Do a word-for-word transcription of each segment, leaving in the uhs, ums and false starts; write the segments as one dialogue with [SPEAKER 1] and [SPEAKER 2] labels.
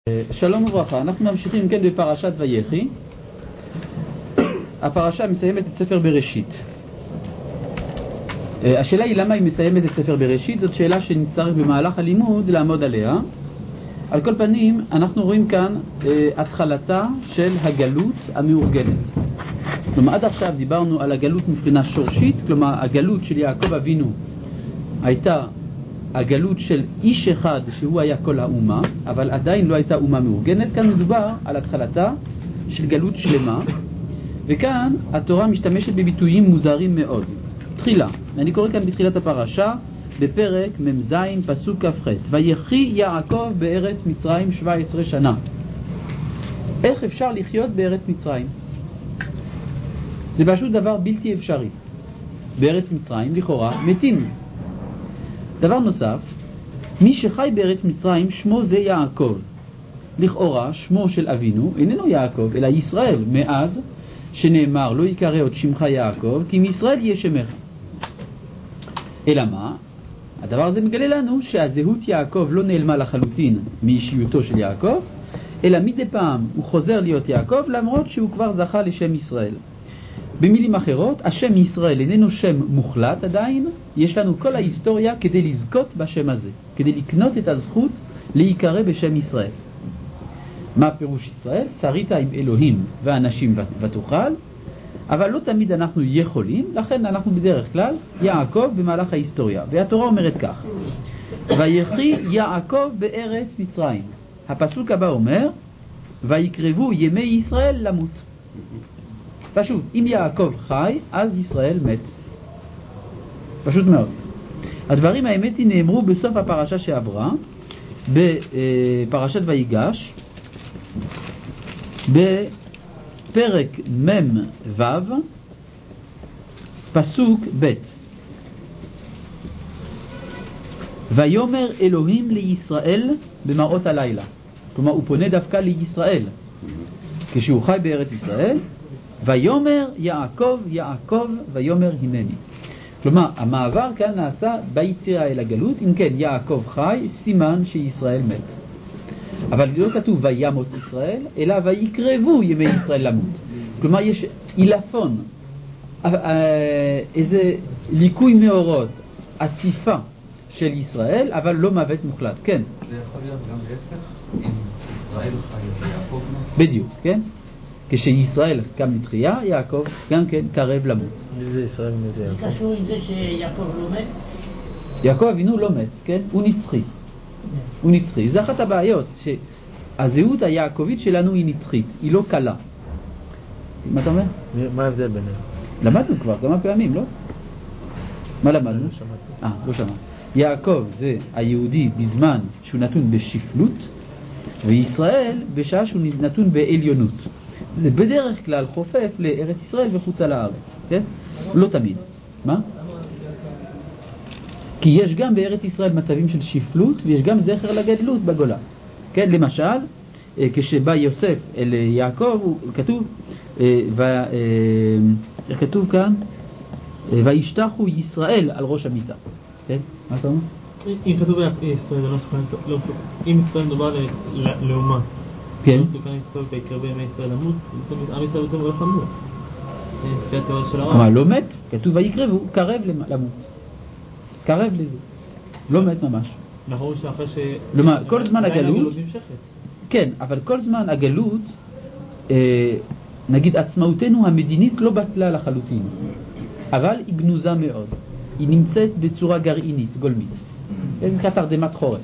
[SPEAKER 1] שלום וברכה, אנחנו ממשיכים כן בפרשת ויחי. הפרשה מסיימת את ספר בראשית. השאלה היא למה היא מסיימת את ספר בראשית. זאת שאלה שנצטרך במהלך הלימוד לעמוד עליה. על כל פנים אנחנו רואים כאן התחלתה של הגלות המאורגנת. כלומר עד עכשיו דיברנו על הגלות מבחינה שורשית, כלומר הגלות של יעקב אבינו הייתה הגלות של איש אחד שהוא היה כל האומה, אבל עדיין לא הייתה אומה מאורגנת. כאן מדובר על התחלתה של גלות שלמה, וכאן התורה משתמשת בביטויים מוזרים מאוד. תחילה, אני קורא כאן בתחילת הפרשה בפרק ממז פסוק כ"ח: ויחי יעקב בארץ מצרים שבע עשרה שנה. איך אפשר לחיות בארץ מצרים? זה פשוט דבר בלתי אפשרי. בארץ מצרים לכאורה מתים. דבר נוסף, מי שחי בארץ מצרים שמו זה יעקב. לכאורה שמו של אבינו איננו יעקב אלא ישראל, מאז שנאמר לא יקרא עוד שמך יעקב כי מישראל יהיה שמך. אלא מה? הדבר הזה מגלה לנו שהזהות יעקב לא נעלמה לחלוטין מאישיותו של יעקב, אלא מדי פעם הוא חוזר להיות יעקב למרות שהוא כבר זכה לשם ישראל. במילים אחרות, השם ישראל איננו שם מוחלט עדיין, יש לנו כל ההיסטוריה כדי לזכות בשם הזה, כדי לקנות את הזכות להיקרא בשם ישראל. מה פירוש ישראל? שרית עם אלוהים ואנשים ותוכל, אבל לא תמיד אנחנו יכולים, לכן אנחנו בדרך כלל יעקב במהלך ההיסטוריה. והתורה אומרת כך: ויחי יעקב בארץ מצרים. הפסוק הבא אומר ויקרבו ימי ישראל למות. פשוט, אם יעקב חי, אז ישראל מת. פשוט מאוד. הדברים האמת היא נאמרו בסוף הפרשה שעברה, בפרשת ויגש, בפרק מם וו, פסוק ב': ויאמר אלוהים לישראל במראות הלילה. כלומר, הוא פונה דווקא לישראל. כשהוא חי בארץ ישראל, ויאמר יעקב יעקב ויאמר הנני. כלומר המעבר כאן נעשה ביציאה אל הגלות. אם כן יעקב חי, סימן שישראל מת. אבל לא כתוב וימות ישראל אלא ויקרבו ימי ישראל למות. כלומר יש אילפון, איזה ליקוי מאורות, עציפה של ישראל, אבל לא מוות מוחלט. כן,
[SPEAKER 2] זה יכול להיות גם להפך, אם ישראל חי ויעקב מת.
[SPEAKER 1] בדיוק, כן. כשישראל קם לתחייה, יעקב גם כן קרב למות.
[SPEAKER 3] זה ישראל מזה יעקב.
[SPEAKER 4] זה קשור עם זה שיעקב לא מת?
[SPEAKER 1] יעקב אבינו לא מת, כן? הוא נצחי. הוא נצחי. זה אחת הבעיות, שהזהות היעקבית שלנו היא נצחית, היא לא קלה. מה אתה אומר?
[SPEAKER 3] מה ההבדל ביניהם?
[SPEAKER 1] למדנו כבר כמה פעמים, לא? מה למדנו?
[SPEAKER 3] לא שמעתי.
[SPEAKER 1] אה, לא שמע. יעקב זה היהודי בזמן שהוא נתון בשפלות, וישראל בשעה שהוא נתון בעליונות. זה בדרך כלל חופף לארץ ישראל וחוצה לארץ, כן? לא תמיד. מה? כי יש גם בארץ ישראל מצבים של שפלות ויש גם זכר לגדלות בגולה. כן, למשל, כשבא יוסף אל יעקב, הוא כתוב, איך כתוב כאן? וישתחו ישראל על ראש המיטה. כן? מה אתה אומר?
[SPEAKER 5] אם כתוב ישראל, לא מסוכן. אם ישראל מדובר לאומה,
[SPEAKER 1] כן.
[SPEAKER 5] לא מסוכן ישראל ויקרבו ימי ישראל למות, עם ישראל יותר הולך למות. לפי התיאוריה של הרב.
[SPEAKER 1] כלומר לא מת, כתוב ויקרבו, קרב למות. קרב לזה. לא מת ממש.
[SPEAKER 5] נכון שאחרי ש...
[SPEAKER 1] כלומר, כל זמן הגלות...
[SPEAKER 5] הגלות נמשכת.
[SPEAKER 1] כן, אבל כל זמן הגלות, נגיד עצמאותנו המדינית לא בטלה לחלוטין, אבל היא גנוזה מאוד. היא נמצאת בצורה גרעינית, גולמית. זה נקרא תרדמת חורף.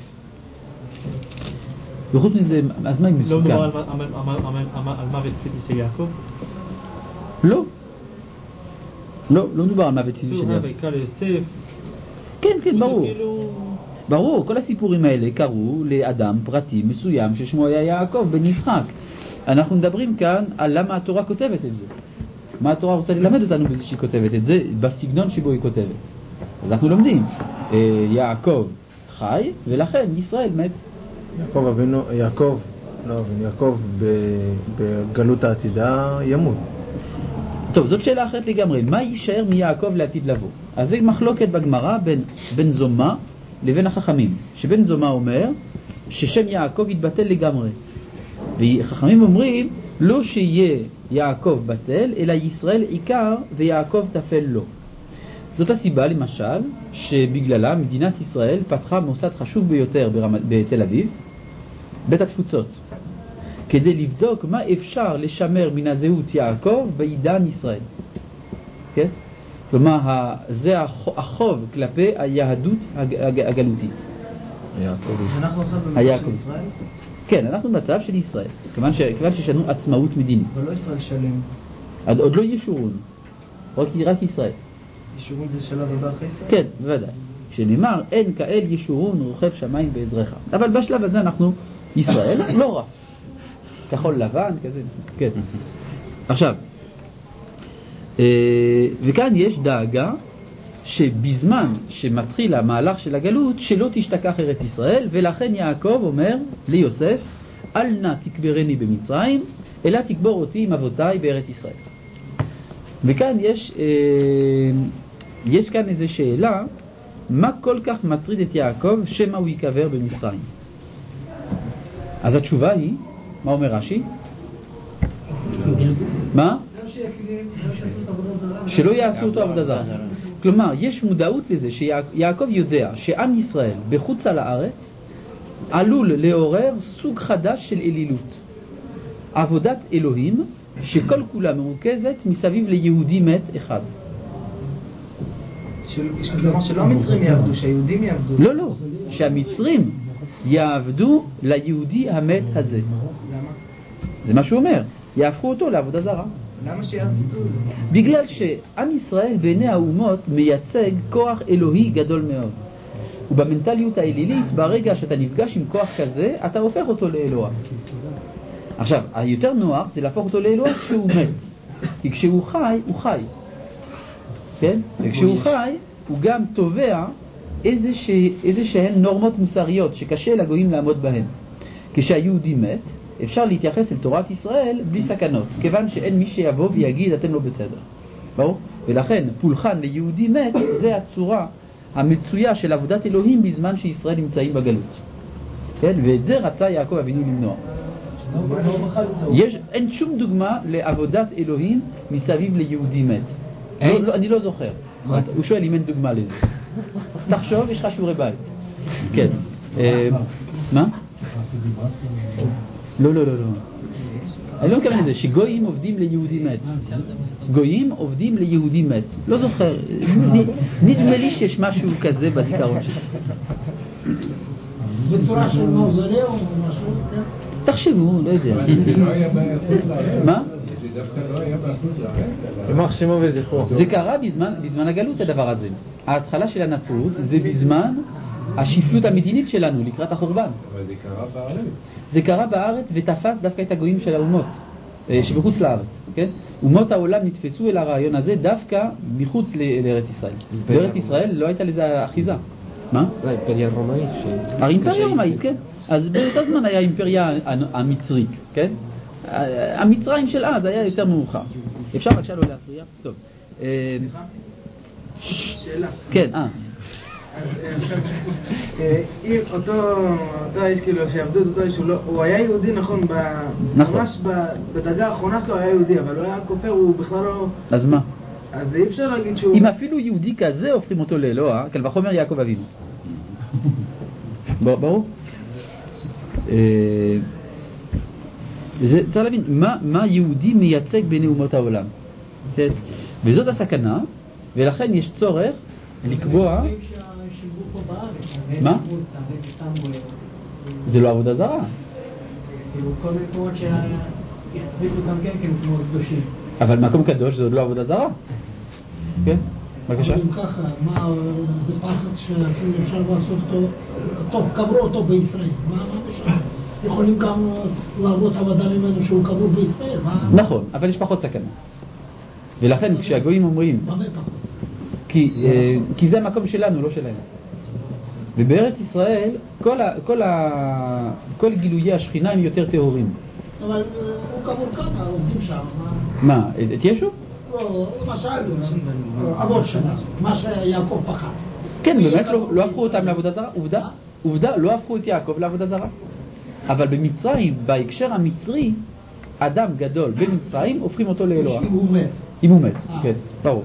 [SPEAKER 1] וחוץ מזה, אז מה היא מסוכן?
[SPEAKER 5] לא מדובר על מוות פיזי של יעקב?
[SPEAKER 1] לא. לא, לא מדובר על מוות פיזי של יעקב.
[SPEAKER 5] ויקרא ליוסף.
[SPEAKER 1] כן, כן, ברור. ברור, כל הסיפורים האלה קרו לאדם פרטי מסוים ששמו היה יעקב בן יצחק. אנחנו מדברים כאן על למה התורה כותבת את זה. מה התורה רוצה ללמד אותנו בזה שהיא כותבת את זה, בסגנון שבו היא כותבת. אז אנחנו לומדים, יעקב חי ולכן ישראל מת.
[SPEAKER 3] יעקב אבינו, יעקב, לא אבינו, יעקב בגלות העתידה ימות.
[SPEAKER 1] טוב, זאת שאלה אחרת לגמרי. מה יישאר מיעקב לעתיד לבוא? אז זה מחלוקת בגמרא בין בן זומא לבין החכמים. שבן זומא אומר ששם יעקב יתבטל לגמרי. וחכמים אומרים, לא שיהיה יעקב בטל, אלא ישראל עיקר ויעקב תפל לו. זאת הסיבה למשל שבגללה מדינת ישראל פתחה מוסד חשוב ביותר ברמת, בתל אביב, בית התפוצות, כדי לבדוק מה אפשר לשמר מן הזהות יעקב בעידן ישראל. כן? כלומר, זה החוב כלפי היהדות הגלותית.
[SPEAKER 3] אנחנו עכשיו במצב של ישראל?
[SPEAKER 1] כן, אנחנו במצב של ישראל, כיוון שיש לנו עצמאות מדינית.
[SPEAKER 3] אבל לא ישראל שלם.
[SPEAKER 1] עוד לא ישורון, רק ישראל.
[SPEAKER 3] ישורון זה שלב הבא אחרי ישראל?
[SPEAKER 1] כן, בוודאי. שנאמר, אין כאל ישורון רוכב שמיים בעזרך. אבל בשלב הזה אנחנו ישראל, לא רע. כחול לבן, כזה, כן. עכשיו, וכאן יש דאגה שבזמן שמתחיל המהלך של הגלות שלא תשתכח ארץ ישראל, ולכן יעקב אומר ליוסף, אל נא תקברני במצרים, אלא תקבור אותי עם אבותיי בארץ ישראל. וכאן יש יש כאן איזו שאלה, מה כל כך מטריד את יעקב שמה הוא יקבר במצרים? אז התשובה היא, מה אומר רש"י? מה? שלא יעשו אותו עבודה זרה. כלומר, יש מודעות לזה שיעקב יודע שעם ישראל בחוץ על הארץ עלול לעורר סוג חדש של אלילות, עבודת אלוהים שכל כולה מרוכזת מסביב ליהודי מת אחד.
[SPEAKER 3] כלומר שלא המצרים יעבדו, שהיהודים יעבדו.
[SPEAKER 1] לא, לא, שהמצרים יעבדו ליהודי המת הזה.
[SPEAKER 3] למה?
[SPEAKER 1] זה מה שהוא אומר, יהפכו אותו לעבודה זרה.
[SPEAKER 3] למה שיעבדו?
[SPEAKER 1] בגלל שעם ישראל בעיני האומות מייצג כוח אלוהי גדול מאוד. ובמנטליות האלילית, ברגע שאתה נפגש עם כוח כזה, אתה הופך אותו לאלוה. עכשיו, היותר נוח זה להפוך אותו לאלוה כשהוא מת. כי כשהוא חי, הוא חי. כן? וכשהוא חי, הוא גם תובע איזה, ש... איזה שהן נורמות מוסריות שקשה לגויים לעמוד בהן. כשהיהודי מת, אפשר להתייחס אל תורת ישראל בלי סכנות, כיוון שאין מי שיבוא ויגיד אתם לא בסדר. ברור? ולכן פולחן ליהודי מת זה הצורה המצויה של עבודת אלוהים בזמן שישראל נמצאים בגלות. כן? ואת זה רצה יעקב אבינו למנוע. יש, אין שום דוגמה לעבודת אלוהים מסביב ליהודי מת. לא, לא, אני לא זוכר. הוא שואל אם אין דוגמה לזה. תחשוב, יש לך שיעורי בית. כן. מה? לא, לא, לא, לא. אני לא מכוון לזה, שגויים עובדים ליהודי מת. גויים עובדים ליהודי מת. לא זוכר. נדמה לי שיש משהו כזה בזיכרון שלי.
[SPEAKER 4] בצורה של מוזלאו או משהו?
[SPEAKER 1] תחשבו, לא יודע. מה?
[SPEAKER 2] זה דווקא לא היה בסוטרה.
[SPEAKER 3] ימח שמו וזכרו.
[SPEAKER 1] זה קרה בזמן, בזמן הגלות הדבר הזה. ההתחלה של הנצרות זה בזמן השפלות המדינית שלנו לקראת החורבן.
[SPEAKER 2] אבל זה קרה בארץ.
[SPEAKER 1] זה קרה בארץ ותפס דווקא את הגויים של האומות שבחוץ לארץ. כן? אומות העולם נתפסו אל הרעיון הזה דווקא מחוץ לארץ ישראל. בארץ ישראל לא הייתה לזה אחיזה. מה?
[SPEAKER 6] האימפריה הרומאית.
[SPEAKER 1] האימפריה הרומאית, כן. אז באותו זמן היה האימפריה המצרית, כן? המצרים של אז היה יותר מאוחר. אפשר בבקשה לא להפריע? טוב.
[SPEAKER 3] שאלה.
[SPEAKER 1] כן, אה.
[SPEAKER 3] אם אותו איש כאילו שעבדו את אותו איש, הוא היה יהודי נכון, ממש בדרגה האחרונה שלו היה יהודי, אבל הוא היה כופר, הוא בכלל לא...
[SPEAKER 1] אז מה?
[SPEAKER 3] אז אי אפשר להגיד שהוא...
[SPEAKER 1] אם אפילו יהודי כזה הופכים אותו לאלוה, קל וחומר יעקב אבינו. ברור? צריך להבין, מה יהודי מייצג בין אומות העולם? וזאת הסכנה, ולכן יש צורך לקבוע... מה? זה לא עבודה זרה.
[SPEAKER 4] כל מקומות שהחזיקו גם כן כמקומות קדושים.
[SPEAKER 1] אבל מקום קדוש זה עוד לא עבודה זרה. כן? בבקשה.
[SPEAKER 4] אם ככה, מה, זה פחד שאפילו אפשר לעשות אותו, טוב, קברו אותו בישראל. מה בשביל? יכולים גם לעבוד עבודה ממנו שהוא קבור בישראל.
[SPEAKER 1] נכון, אבל יש פחות סכנה. ולכן כשהגויים אומרים...
[SPEAKER 4] מה זה פחות?
[SPEAKER 1] כי זה המקום שלנו, לא שלהם. ובארץ ישראל כל, ה, כל, ה, כל גילויי השכינה הם יותר טהורים.
[SPEAKER 4] אבל הוא קבור כאן, עובדים שם.
[SPEAKER 1] מה, את ישו?
[SPEAKER 4] לא, למשל, אבות שלה, מה שיעקב פחד.
[SPEAKER 1] כן, באמת לא, לא הפכו אותם לעבודה זרה. עובדה, עובדה, לא הפכו את יעקב לעבודה זרה. אבל במצרים, בהקשר המצרי, אדם גדול במצרים הופכים אותו לאלוה.
[SPEAKER 4] אם הוא מת.
[SPEAKER 1] אם הוא מת, כן, ברור.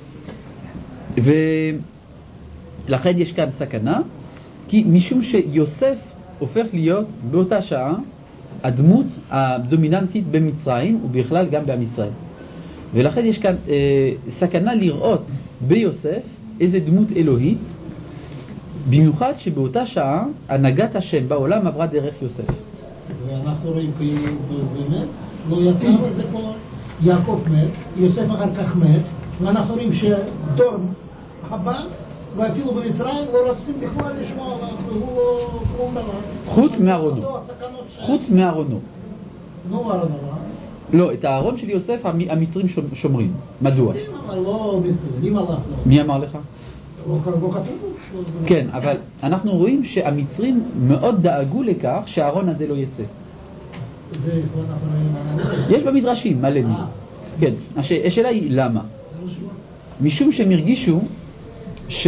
[SPEAKER 1] ולכן יש כאן סכנה, כי משום שיוסף הופך להיות באותה שעה הדמות הדומיננטית במצרים ובכלל גם בעם ישראל. ולכן יש כאן אה, סכנה לראות ביוסף איזה דמות אלוהית, במיוחד שבאותה שעה הנהגת השם בעולם עברה דרך יוסף.
[SPEAKER 4] ואנחנו רואים כאילו באמת, לא יצא לזה פה, יעקב מת, יוסף אחר כך מת, ואנחנו רואים שדור הבא, ואפילו במצרים לא רוצים בכלל לשמוע עליו, והוא לא כלום דבר.
[SPEAKER 1] חוץ מארונו. חוץ מארונו.
[SPEAKER 4] נו ארונו.
[SPEAKER 1] לא, את הארון של יוסף המצרים שומרים. מדוע?
[SPEAKER 4] אבל לא מתפללים עליו.
[SPEAKER 1] מי אמר לך?
[SPEAKER 4] לא כתוב.
[SPEAKER 1] כן, אבל אנחנו רואים שהמצרים מאוד דאגו לכך שהארון הזה לא יצא.
[SPEAKER 4] זה איפה אנחנו רואים.
[SPEAKER 1] יש במדרשים מלא מזה. כן, השאלה היא למה? משום שהם הרגישו ש,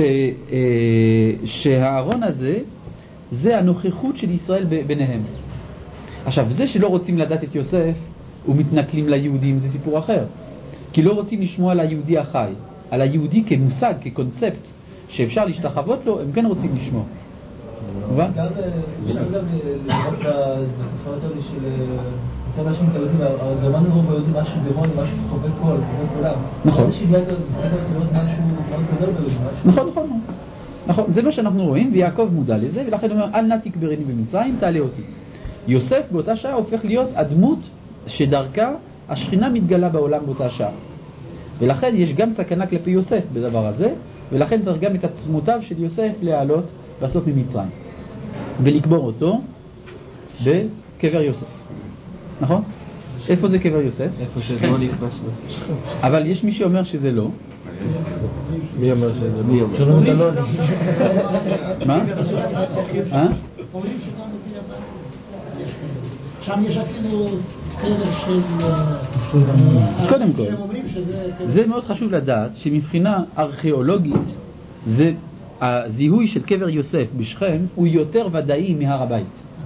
[SPEAKER 1] שהארון הזה זה הנוכחות של ישראל ביניהם. עכשיו, זה שלא רוצים לדעת את יוסף ומתנכלים ליהודים זה סיפור אחר. כי לא רוצים לשמוע על היהודי החי, על היהודי כמושג, כקונספט שאפשר להשתחוות לו, הם כן רוצים לשמוע. מובן?
[SPEAKER 6] אפשר גם לראות בתופעות האלה של עושה משהו מתאבדים, הגרמנים רוב היהודים משהו דמוני, משהו חובק כל, חובק עולם.
[SPEAKER 1] נכון.
[SPEAKER 6] זה שבעת לראות משהו מאוד גדול ביהודים.
[SPEAKER 1] נכון, נכון. נכון, זה מה שאנחנו רואים, ויעקב מודע לזה, ולכן הוא אומר, אל נא תקברני במצרים, תעלה אותי. יוסף באותה שעה הופך להיות הדמות שדרכה השכינה מתגלה בעולם באותה שעה. ולכן יש גם סכנה כלפי יוסף בדבר הזה, ולכן צריך גם את עצמותיו של יוסף להעלות בסוף ממצרים. ולקבור אותו בקבר יוסף. נכון? איפה זה קבר יוסף?
[SPEAKER 5] איפה שזה לא נכבש בו.
[SPEAKER 1] אבל יש מי שאומר שזה לא.
[SPEAKER 5] מי אומר שזה? מי אומר?
[SPEAKER 6] שלום אלון.
[SPEAKER 1] מה? אה?
[SPEAKER 4] אומרים שגם בגיל הבא שם יש אפילו קבר של...
[SPEAKER 1] קודם כל, זה מאוד חשוב לדעת שמבחינה ארכיאולוגית זה הזיהוי של קבר יוסף בשכם הוא יותר ודאי מהר הבית.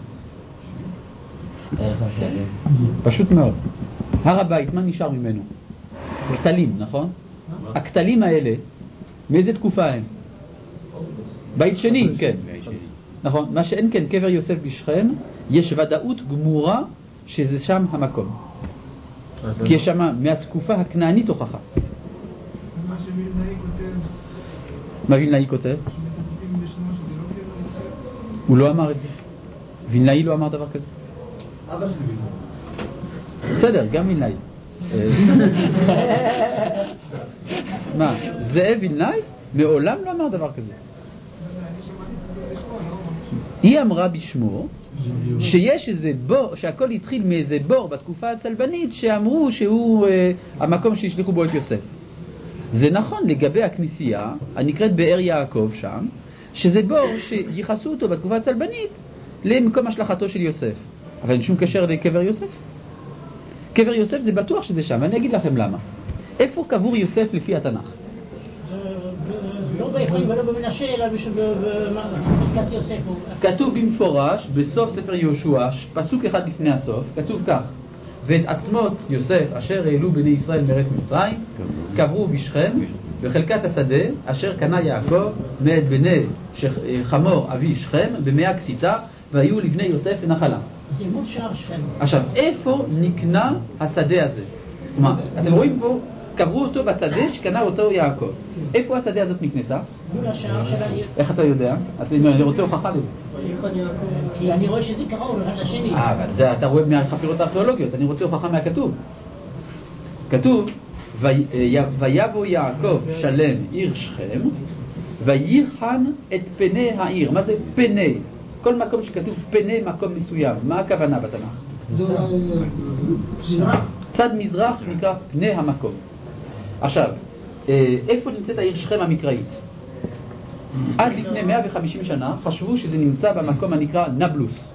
[SPEAKER 1] פשוט מאוד. הר הבית, מה נשאר ממנו? כתלים, נכון? הכתלים האלה, מאיזה תקופה הם? בית שני, כן. נכון, מה שאין כן קבר יוסף בשכם, יש ודאות גמורה שזה שם המקום. כי יש שם מהתקופה הכנענית הוכחה.
[SPEAKER 3] מה שווילנאי כותב,
[SPEAKER 1] מה וילנאי כותב?
[SPEAKER 3] שמכתבים בשמו שזה לא קבר יוסף.
[SPEAKER 1] הוא לא אמר את זה. וילנאי לא אמר דבר כזה.
[SPEAKER 6] אבא שלי וילנאי.
[SPEAKER 1] בסדר, גם וילנאי. מה, זאב וילנאי? מעולם לא אמר דבר כזה. היא אמרה בשמו שיש איזה בור, שהכל התחיל מאיזה בור בתקופה הצלבנית שאמרו שהוא אה, המקום שהשליחו בו את יוסף. זה נכון לגבי הכנסייה הנקראת באר יעקב שם, שזה בור שיחסו אותו בתקופה הצלבנית למקום השלחתו של יוסף. אבל אין שום קשר לקבר יוסף. קבר יוסף זה בטוח שזה שם, ואני אגיד לכם למה. איפה קבור יוסף לפי התנ"ך?
[SPEAKER 4] לא ביכולים ולא במנשה, אלא בחלקת יוסף.
[SPEAKER 1] כתוב במפורש בסוף ספר יהושע, פסוק אחד לפני הסוף, כתוב כך: ואת עצמות יוסף אשר העלו בני ישראל מארץ מצרים קברו בשכם בחלקת השדה אשר קנה יעקב מאת בני חמור אבי שכם במאה כסיתה, והיו לבני יוסף לנחלה.
[SPEAKER 4] זה לימוד שער שכם.
[SPEAKER 1] עכשיו, איפה נקנה השדה הזה? כלומר, אתם רואים פה, קברו אותו בשדה שקנה אותו יעקב. איפה השדה הזאת נקנתה?
[SPEAKER 4] מול השער של העיר.
[SPEAKER 1] איך אתה יודע? אני רוצה הוכחה לזה.
[SPEAKER 4] כי אני רואה שזה קרוב אחד לשני.
[SPEAKER 1] אה, אבל זה אתה רואה מהחפירות הארכיאולוגיות, אני רוצה הוכחה מהכתוב. כתוב, ויבוא יעקב שלם עיר שכם, ויחן את פני העיר. מה זה פני? כל מקום שכתוב פני מקום מסוים, מה הכוונה בתנ"ך?
[SPEAKER 4] זה מזרח.
[SPEAKER 1] צד מזרח נקרא פני המקום. עכשיו, איפה נמצאת העיר שכם המקראית? עד לפני מאה וחמישים שנה חשבו שזה נמצא במקום הנקרא נבלוס.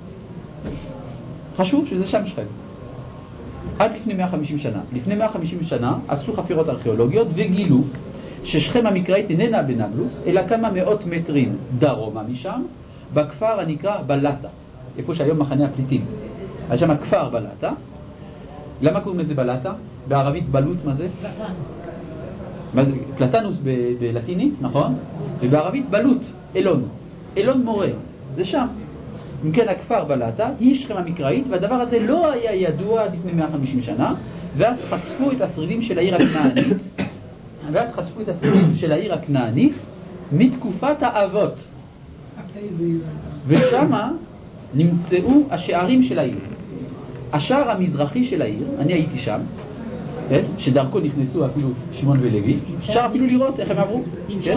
[SPEAKER 1] חשבו שזה שם שכם. עד לפני מאה וחמישים שנה. לפני מאה וחמישים שנה עשו חפירות ארכיאולוגיות וגילו ששכם המקראית איננה בנבלוס, אלא כמה מאות מטרים דרומה משם, בכפר הנקרא בלטה. איפה שהיום מחנה הפליטים. היה שם כפר בלטה. למה קוראים לזה בלטה? בערבית בלוט מה זה? מה זה? פלטנוס ב- בלטינית, נכון? ובערבית בלוט, אלון. אלון מורה, זה שם. אם כן, הכפר בלטה היא שכם המקראית, והדבר הזה לא היה ידוע עד לפני מאה וחמישים שנה, ואז חשפו את השרידים של העיר הכנענית, ואז חשפו את השרידים של העיר הכנענית מתקופת האבות. ושמה נמצאו השערים של העיר. השער המזרחי של העיר, אני הייתי שם, כן? שדרכו נכנסו אפילו שמעון ולוי, אפשר אפילו לראות איך הם עברו. כן?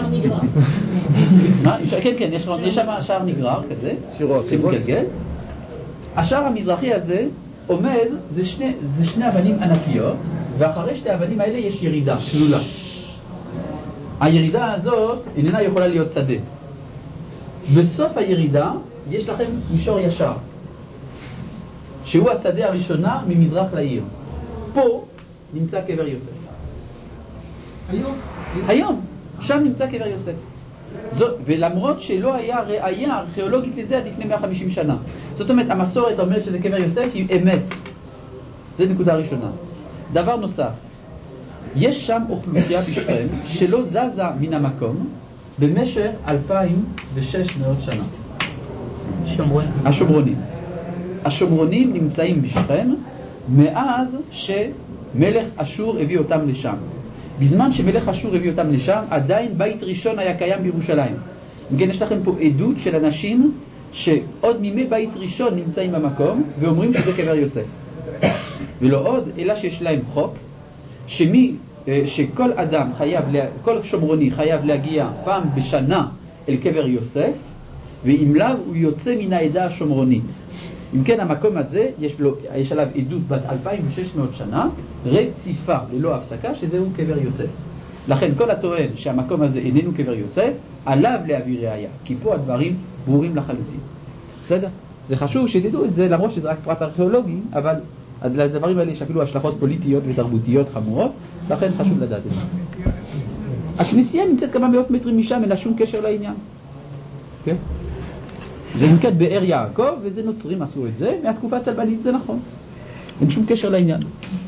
[SPEAKER 1] כן, כן, יש שם שער נגרר כזה, שמגלגל. השער המזרחי הזה עומד, זה שני, זה שני אבנים ענקיות, ואחרי שתי האבנים האלה יש ירידה, שלולה. הירידה הזאת איננה יכולה להיות שדה. בסוף הירידה יש לכם מישור ישר, שהוא השדה הראשונה ממזרח לעיר. פה נמצא קבר יוסף.
[SPEAKER 4] היום?
[SPEAKER 1] היום, שם נמצא קבר יוסף. זו, ולמרות שלא היה ראייה ארכיאולוגית לזה עד לפני מאה וחמישים שנה. זאת אומרת, המסורת אומרת שזה קבר יוסף היא אמת. זו נקודה ראשונה. דבר נוסף, יש שם אוכלוסייה בשכם שלא זזה מן המקום במשך אלפיים ושש מאות שנה. שומרונים. השומרונים. השומרונים נמצאים בשכם מאז שמלך אשור הביא אותם לשם. בזמן שמלך אשור הביא אותם לשם, עדיין בית ראשון היה קיים בירושלים. כן, יש לכם פה עדות של אנשים שעוד מימי בית ראשון נמצאים במקום ואומרים שזה קבר יוסף. ולא עוד, אלא שיש להם חוק שמי, שכל אדם חייב, כל שומרוני חייב להגיע פעם בשנה אל קבר יוסף, ואם לאו הוא יוצא מן העדה השומרונית. אם כן, המקום הזה יש, לו, יש עליו עדות בת אלפיים ושש מאות שנה רציפה ללא הפסקה שזהו קבר יוסף. לכן כל הטוען שהמקום הזה איננו קבר יוסף עליו להביא ראיה, כי פה הדברים ברורים לחלוטין. בסדר? זה חשוב שתדעו את זה, למרות שזה רק פרט ארכיאולוגי, אבל לדברים האלה יש אפילו השלכות פוליטיות ותרבותיות חמורות, לכן חשוב לדעת את זה. הכנסייה נמצאת כמה מאות מטרים משם, אין לה שום קשר לעניין. כן? זה נקרא באר יעקב, וזה נוצרים עשו את זה, מהתקופה הצלבנית זה נכון. אין שום קשר לעניין.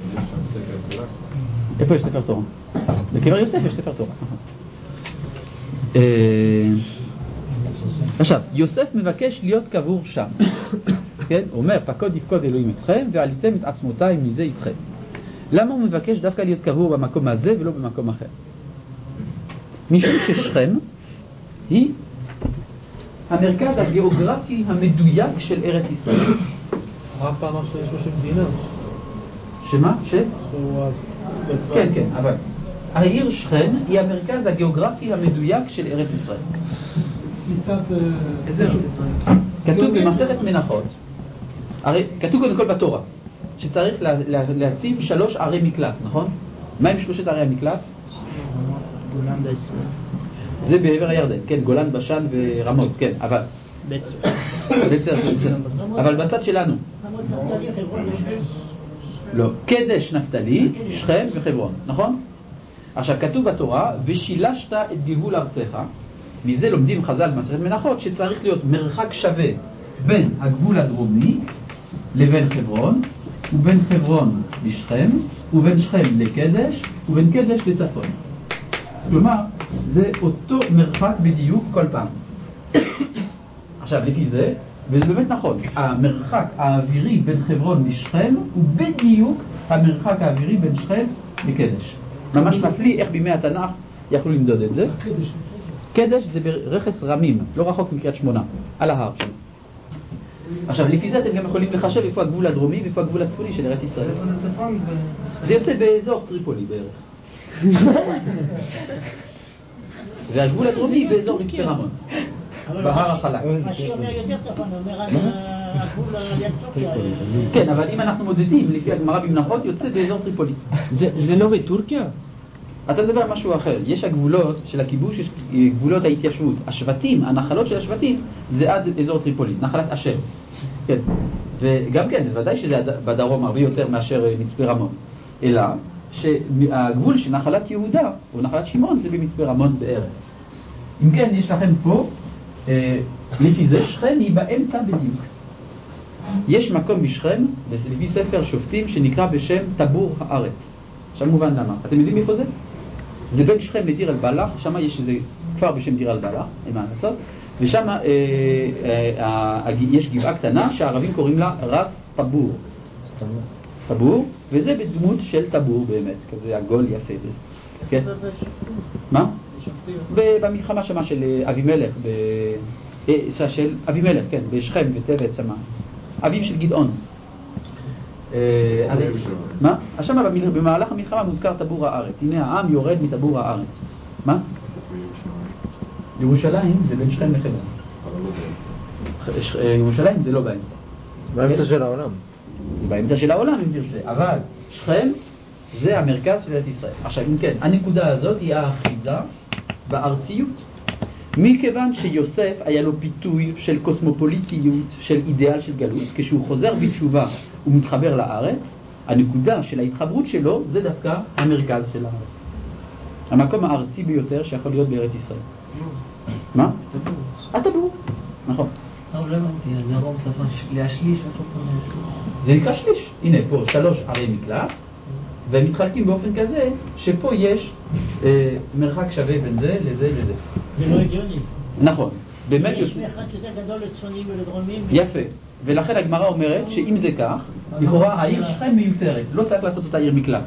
[SPEAKER 1] איפה יש ספר תורה? בקבר יוסף יש ספר תורה. עכשיו, יוסף מבקש להיות קבור שם. כן? הוא אומר, פקוד יפקוד אלוהים אתכם, ועליתם את עצמותיי מזה איתכם. למה הוא מבקש דווקא להיות קבור במקום הזה ולא במקום אחר? משום ששכם היא המרכז הגיאוגרפי המדויק של ארץ ישראל.
[SPEAKER 5] מה פעם שיש לו שם מדינה?
[SPEAKER 1] שמה? ש? כן, כן, אבל העיר שכם היא המרכז הגיאוגרפי המדויק של ארץ ישראל.
[SPEAKER 4] מצד...
[SPEAKER 3] איזה ארץ ישראל?
[SPEAKER 1] כתוב במסכת מנחות, הרי כתוב קודם כל בתורה, שצריך לה, לה, להציב שלוש ערי מקלט, נכון? מה עם שלושת ערי המקלט?
[SPEAKER 3] גולן בעצם.
[SPEAKER 1] זה בעבר הירדן, כן, גולן, בשן ורמות, כן, אבל...
[SPEAKER 3] בעצם.
[SPEAKER 1] אבל בצד שלנו. לא, קדש נפתלי, שכם וחברון, נכון? עכשיו כתוב בתורה, ושילשת את גבול ארצך. מזה לומדים חז"ל במסכת מנחות שצריך להיות מרחק שווה בין הגבול הדרומי לבין חברון, ובין חברון לשכם, ובין שכם לקדש, ובין קדש לצפון. כלומר, זה אותו מרחק בדיוק כל פעם. עכשיו, לפי זה, וזה באמת נכון, המרחק האווירי בין חברון לשכם הוא בדיוק המרחק האווירי בין שכם לקדש. ממש מפליא איך בימי התנ"ך יכלו למדוד את זה. קדש זה ברכס רמים, לא רחוק מקריית שמונה, על ההר שם. עכשיו, לפי זה אתם גם יכולים לחשב איפה הגבול הדרומי ואיפה הגבול הצפוני של ארץ ישראל. זה יוצא באזור טריפולי בערך. והגבול הדרומי באזור מצפה רמון, בהר החלק.
[SPEAKER 4] השיר אומר יותר צפון, אומר על הגבול ליד טורקיה.
[SPEAKER 1] כן, אבל אם אנחנו מודדים לפי הגמרא במנחות, יוצא באזור טריפולי.
[SPEAKER 3] זה לא בטורקיה?
[SPEAKER 1] אתה מדבר על משהו אחר. יש הגבולות של הכיבוש, יש גבולות ההתיישבות. השבטים, הנחלות של השבטים, זה עד אזור טריפולי, נחלת אשר. כן. וגם כן, ודאי שזה בדרום הרבה יותר מאשר מצפה רמון. אלא שהגבול של נחלת יהודה או נחלת שמעון זה במצפה רמון בערך. אם כן, יש לכם פה, אה, לפי זה שכם היא באמצע בדיוק. יש מקום בשכם, לפי ספר שופטים, שנקרא בשם טבור הארץ. עכשיו מובן למה. אתם יודעים איפה זה? זה בין שכם לדיר אל בלח, שם יש איזה כפר בשם דיר אל בלח, אין מה לעשות, ושם אה, אה, אה, יש גבעה קטנה שהערבים קוראים לה רס טבור. טבור, וזה בדמות של טבור באמת, כזה עגול יפה. כן? מה? במלחמה שמה של אבימלך, ב... של אבימלך, כן, בשכם וטבת שמה. אביו של גדעון. מה? עכשיו במהלך המלחמה מוזכר טבור הארץ. הנה העם יורד מטבור הארץ. מה? ירושלים זה בין שכם לחברון. ירושלים זה לא באמצע.
[SPEAKER 7] באמצע של העולם.
[SPEAKER 1] זה באמצע של העולם אם תרצה. אבל שכם זה המרכז של ארץ ישראל. עכשיו אם כן, הנקודה הזאת היא האחיזה בארציות. מכיוון שיוסף היה לו פיתוי של קוסמופוליטיות, של אידיאל של גלות, כשהוא חוזר בתשובה ומתחבר לארץ, הנקודה של ההתחברות שלו זה דווקא המרכז של הארץ. המקום הארצי ביותר שיכול להיות בארץ ישראל. מה? הטבור. נכון.
[SPEAKER 6] אבל לא הבנתי, הדרום צפון להשליש,
[SPEAKER 1] זה נקרא שליש. הנה פה שלוש ערי מקלט, והם מתחלקים באופן כזה שפה יש אה, מרחק שווה בין זה לזה לזה.
[SPEAKER 4] זה לא הגיוני.
[SPEAKER 1] נכון. באמת
[SPEAKER 4] יש מרחק יותר גדול לצפונים ולדרומים.
[SPEAKER 1] יפה. ולכן הגמרא אומרת שאם זה כך, לכאורה העיר שכם מיותרת. לא צריך לעשות אותה עיר מקלט.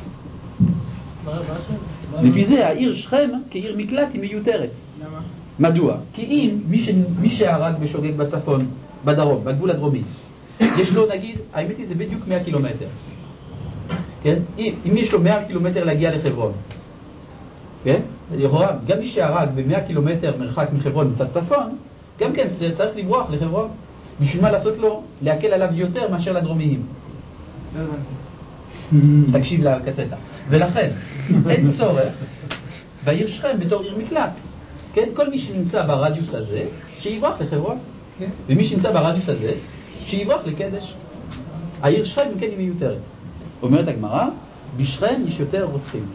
[SPEAKER 1] לפי זה העיר שכם כעיר מקלט היא מיותרת.
[SPEAKER 3] למה?
[SPEAKER 1] מדוע? כי אם מי, ש... מי שהרג בשוגג בצפון, בדרום, בגבול הדרומי, יש לו נגיד, האמת היא זה בדיוק מאה קילומטר. כן? אם, אם יש לו מאה קילומטר להגיע לחברון, כן? לכאורה, גם מי שהרג ב-מאה קילומטר מרחק מחברון מצד צפון, גם כן צריך לברוח לחברון. בשביל מה לעשות לו? להקל עליו יותר מאשר לדרומיים.
[SPEAKER 3] לא הבנתי.
[SPEAKER 1] תקשיב לקסטה. ולכן, אין צורך בעיר שכם בתור עיר מקלט. כן? כל מי שנמצא ברדיוס הזה, שיברח לחברון. ומי שנמצא ברדיוס הזה, שיברח לקדש. העיר שכם, כן, היא מיותרת. אומרת הגמרא, בשכם יש יותר רוצחים.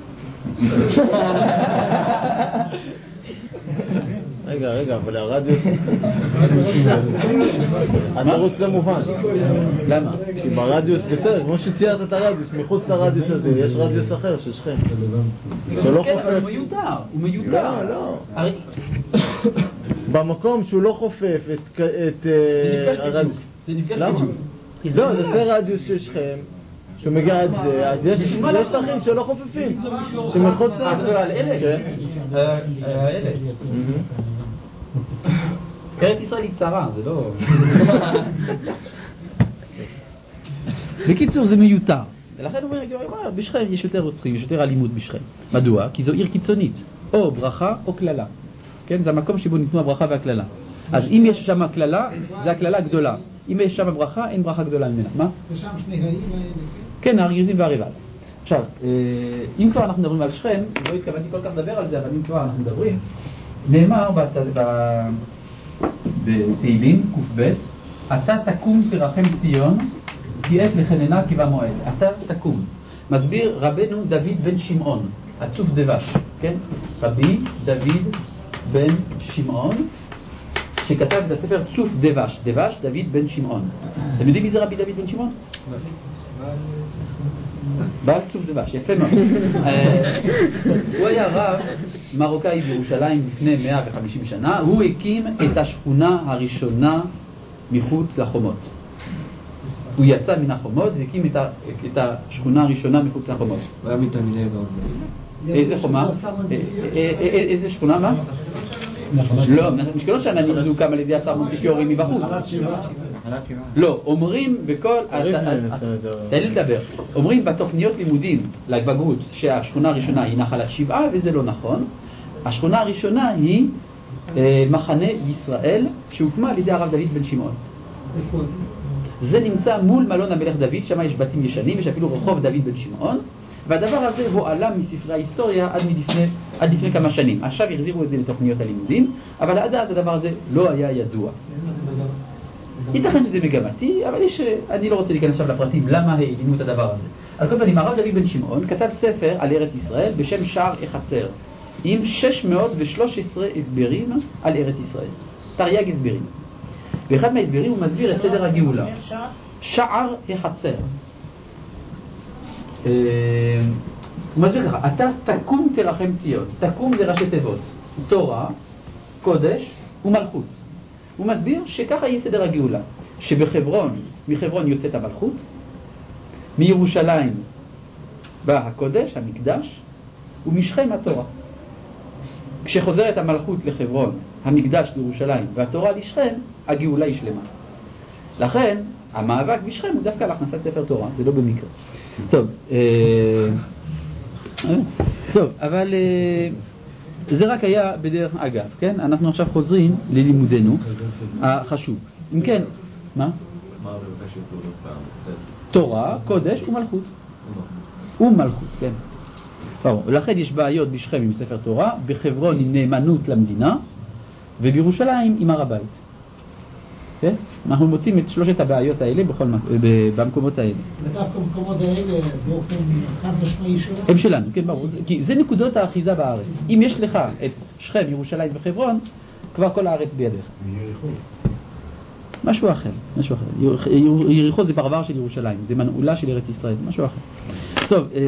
[SPEAKER 7] רגע, רגע, אבל הרדיוס... התירוץ זה מובן.
[SPEAKER 1] למה?
[SPEAKER 7] כי ברדיוס בסדר, כמו שציירת את הרדיוס, מחוץ לרדיוס הזה, יש רדיוס אחר של שכם. שלא
[SPEAKER 1] כן, אבל
[SPEAKER 7] חופף.
[SPEAKER 1] הוא מיותר, הוא מיותר.
[SPEAKER 7] לא, לא.
[SPEAKER 1] הרי...
[SPEAKER 7] במקום שהוא לא חופף את הרדיוס.
[SPEAKER 1] זה נפגש
[SPEAKER 7] למה?
[SPEAKER 1] בדיוק.
[SPEAKER 7] לא, זה זה רדיוס של שכם. שהוא מגיע עד זה, אז יש שטחים שלא חופפים, שמחוץ
[SPEAKER 1] אה, אתה מדבר על אלה?
[SPEAKER 7] כן.
[SPEAKER 1] האלה. ארץ ישראל היא צרה, זה לא... בקיצור זה מיותר. ולכן הוא אומר, בשכם יש יותר רוצחים, יש יותר אלימות בשכם. מדוע? כי זו עיר קיצונית. או ברכה או כללה. כן? זה המקום שבו ניתנו הברכה והכללה. אז אם יש שם כללה, זה הכללה גדולה. אם יש שם ברכה, אין ברכה גדולה ממנה. מה?
[SPEAKER 4] ושם שני הרים האלה.
[SPEAKER 1] כן, הר גריזים והריבל. עכשיו, אם כבר אנחנו מדברים על שכם, לא התכוונתי כל כך לדבר על זה, אבל אם כבר אנחנו מדברים, נאמר בתהילים ק"ב, אתה תקום תרחם ציון, כי עת לחננה כי במועד. אתה תקום. מסביר רבנו דוד בן שמעון, עצוף דבש, כן? רבי דוד בן שמעון, שכתב את הספר צוף דבש, דבש דוד בן שמעון. אתם יודעים מי זה רבי דוד בן שמעון? בעל צוף דבש, יפה מאוד. הוא היה רב מרוקאי בירושלים לפני מאה וחמישים שנה. הוא הקים את השכונה הראשונה מחוץ לחומות. הוא יצא מן החומות והקים את השכונה הראשונה מחוץ לחומות.
[SPEAKER 2] הוא היה מתלמידי גאון.
[SPEAKER 1] איזה חומה? איזה שכונה? מה? לא, משכונות שעננים שהוקם על ידי השר מונטיפיורי מבחוץ. לא, אומרים בכל... תן לי לדבר. אומרים בתוכניות לימודים לבגרות שהשכונה הראשונה היא נחלת שבעה, וזה לא נכון. השכונה הראשונה היא מחנה ישראל שהוקמה על ידי הרב דוד בן שמעון. זה נמצא מול מלון המלך דוד, שם יש בתים ישנים, יש אפילו רחוב דוד בן שמעון, והדבר הזה הועלה מספרי ההיסטוריה עד לפני, עד לפני כמה שנים. עכשיו החזירו את זה לתוכניות הלימודים, אבל עד אז הדבר הזה לא היה ידוע. ייתכן שזה מגמתי, אבל יש, אני לא רוצה להיכנס עכשיו לפרטים למה העלימו את הדבר הזה. על כל פנים, הרב דוד בן שמעון כתב ספר על ארץ ישראל בשם שער החצר, עם שש מאות ושלוש עשרה הסברים על ארץ ישראל. תרי"ג הסברים. באחד מההסברים הוא מסביר את סדר הגאולה. שער החצר. הוא מסביר ככה, אתה תקום תרחם ציון. תקום זה ראשי תיבות, תורה, קודש ומלכות. הוא מסביר שככה יהיה סדר הגאולה, שבחברון, מחברון יוצאת המלכות, מירושלים בא הקודש, המקדש, ומשכם התורה. כשחוזרת המלכות לחברון, המקדש לירושלים והתורה לשכם, הגאולה היא שלמה. לכן המאבק בשכם הוא דווקא על הכנסת ספר תורה, זה לא במקרה. טוב, טוב, אבל זה רק היה בדרך אגב, כן? אנחנו עכשיו חוזרים ללימודנו החשוב. אם כן, מה? תורה, קודש ומלכות. ומלכות, כן. ולכן יש בעיות בשכם עם ספר תורה, בחברון עם נאמנות למדינה, ובירושלים עם הר הבית. כן? אנחנו מוצאים את שלושת הבעיות האלה בכל, במקומות האלה.
[SPEAKER 4] ודווקא במקומות האלה באופן חד משמעי שלנו?
[SPEAKER 1] הם שלנו, כן, ברור. כי זה נקודות האחיזה בארץ. אם יש לך את שכם, ירושלים וחברון, כבר כל הארץ בידיך. משהו אחר, משהו אחר. יריחו זה פרבר של ירושלים, זה מנעולה של ארץ ישראל, משהו אחר. טוב, אה,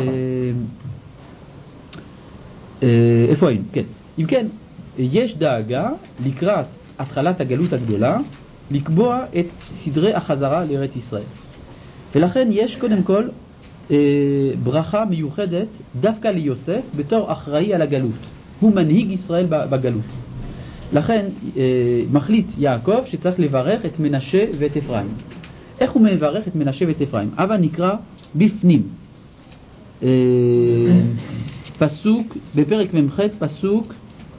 [SPEAKER 1] אה, איפה היינו? כן. אם כן, יש דאגה לקראת התחלת הגלות הגדולה, לקבוע את סדרי החזרה לארץ ישראל. ולכן יש קודם כל אה, ברכה מיוחדת דווקא ליוסף בתור אחראי על הגלות. הוא מנהיג ישראל בגלות. לכן אה, מחליט יעקב שצריך לברך את מנשה ואת אפרים. איך הוא מברך את מנשה ואת אפרים? אבל נקרא בפנים. אה, פסוק, בפרק ממח פסוק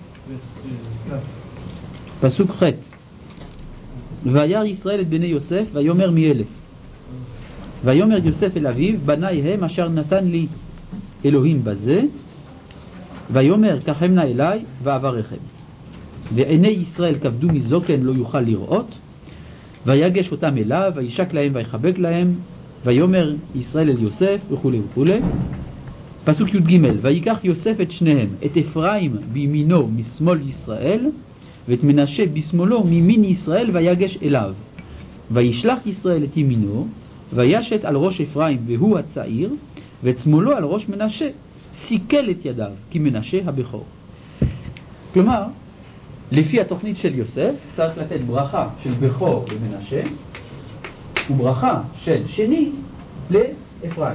[SPEAKER 1] פסוק ח' וירא ישראל את בני יוסף ויאמר מי אלה. ויאמר יוסף אל אביו בניי הם אשר נתן לי אלוהים בזה. ויאמר קחם נא אליי ואברכם. ועיני ישראל כבדו מזוקן לא יוכל לראות. ויגש אותם אליו וישק להם ויחבק להם. ויאמר ישראל אל יוסף וכו' וכו'. פסוק י"ג ויקח יוסף את שניהם, את אפרים בימינו משמאל ישראל ואת מנשה בשמאלו מימין ישראל, ויגש אליו. וישלח ישראל את ימינו וישת על ראש אפרים והוא הצעיר, ואת שמאלו על ראש מנשה, סיכל את ידיו כי מנשה הבכור. כלומר, לפי התוכנית של יוסף צריך לתת ברכה של בכור למנשה וברכה של שני לאפרים.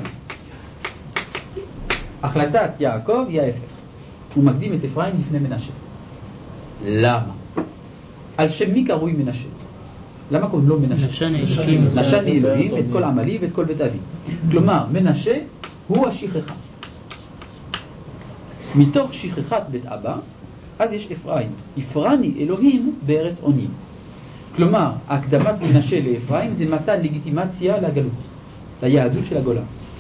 [SPEAKER 1] החלטת יעקב היא ההפך, הוא מקדים את אפרים לפני מנשה. למה? על שם מי קרוי מנשה? למה קוראים לו מנשה? נשני אלוהים את כל עמלי ואת כל בית אבי. כלומר מנשה הוא השכחה. מתוך שכחת בית אבא אז יש אפרים. אפרני אלוהים בארץ עונים. כלומר הקדמת מנשה לאפרים זה מתן לגיטימציה לגלות, ליהדות של הגולה.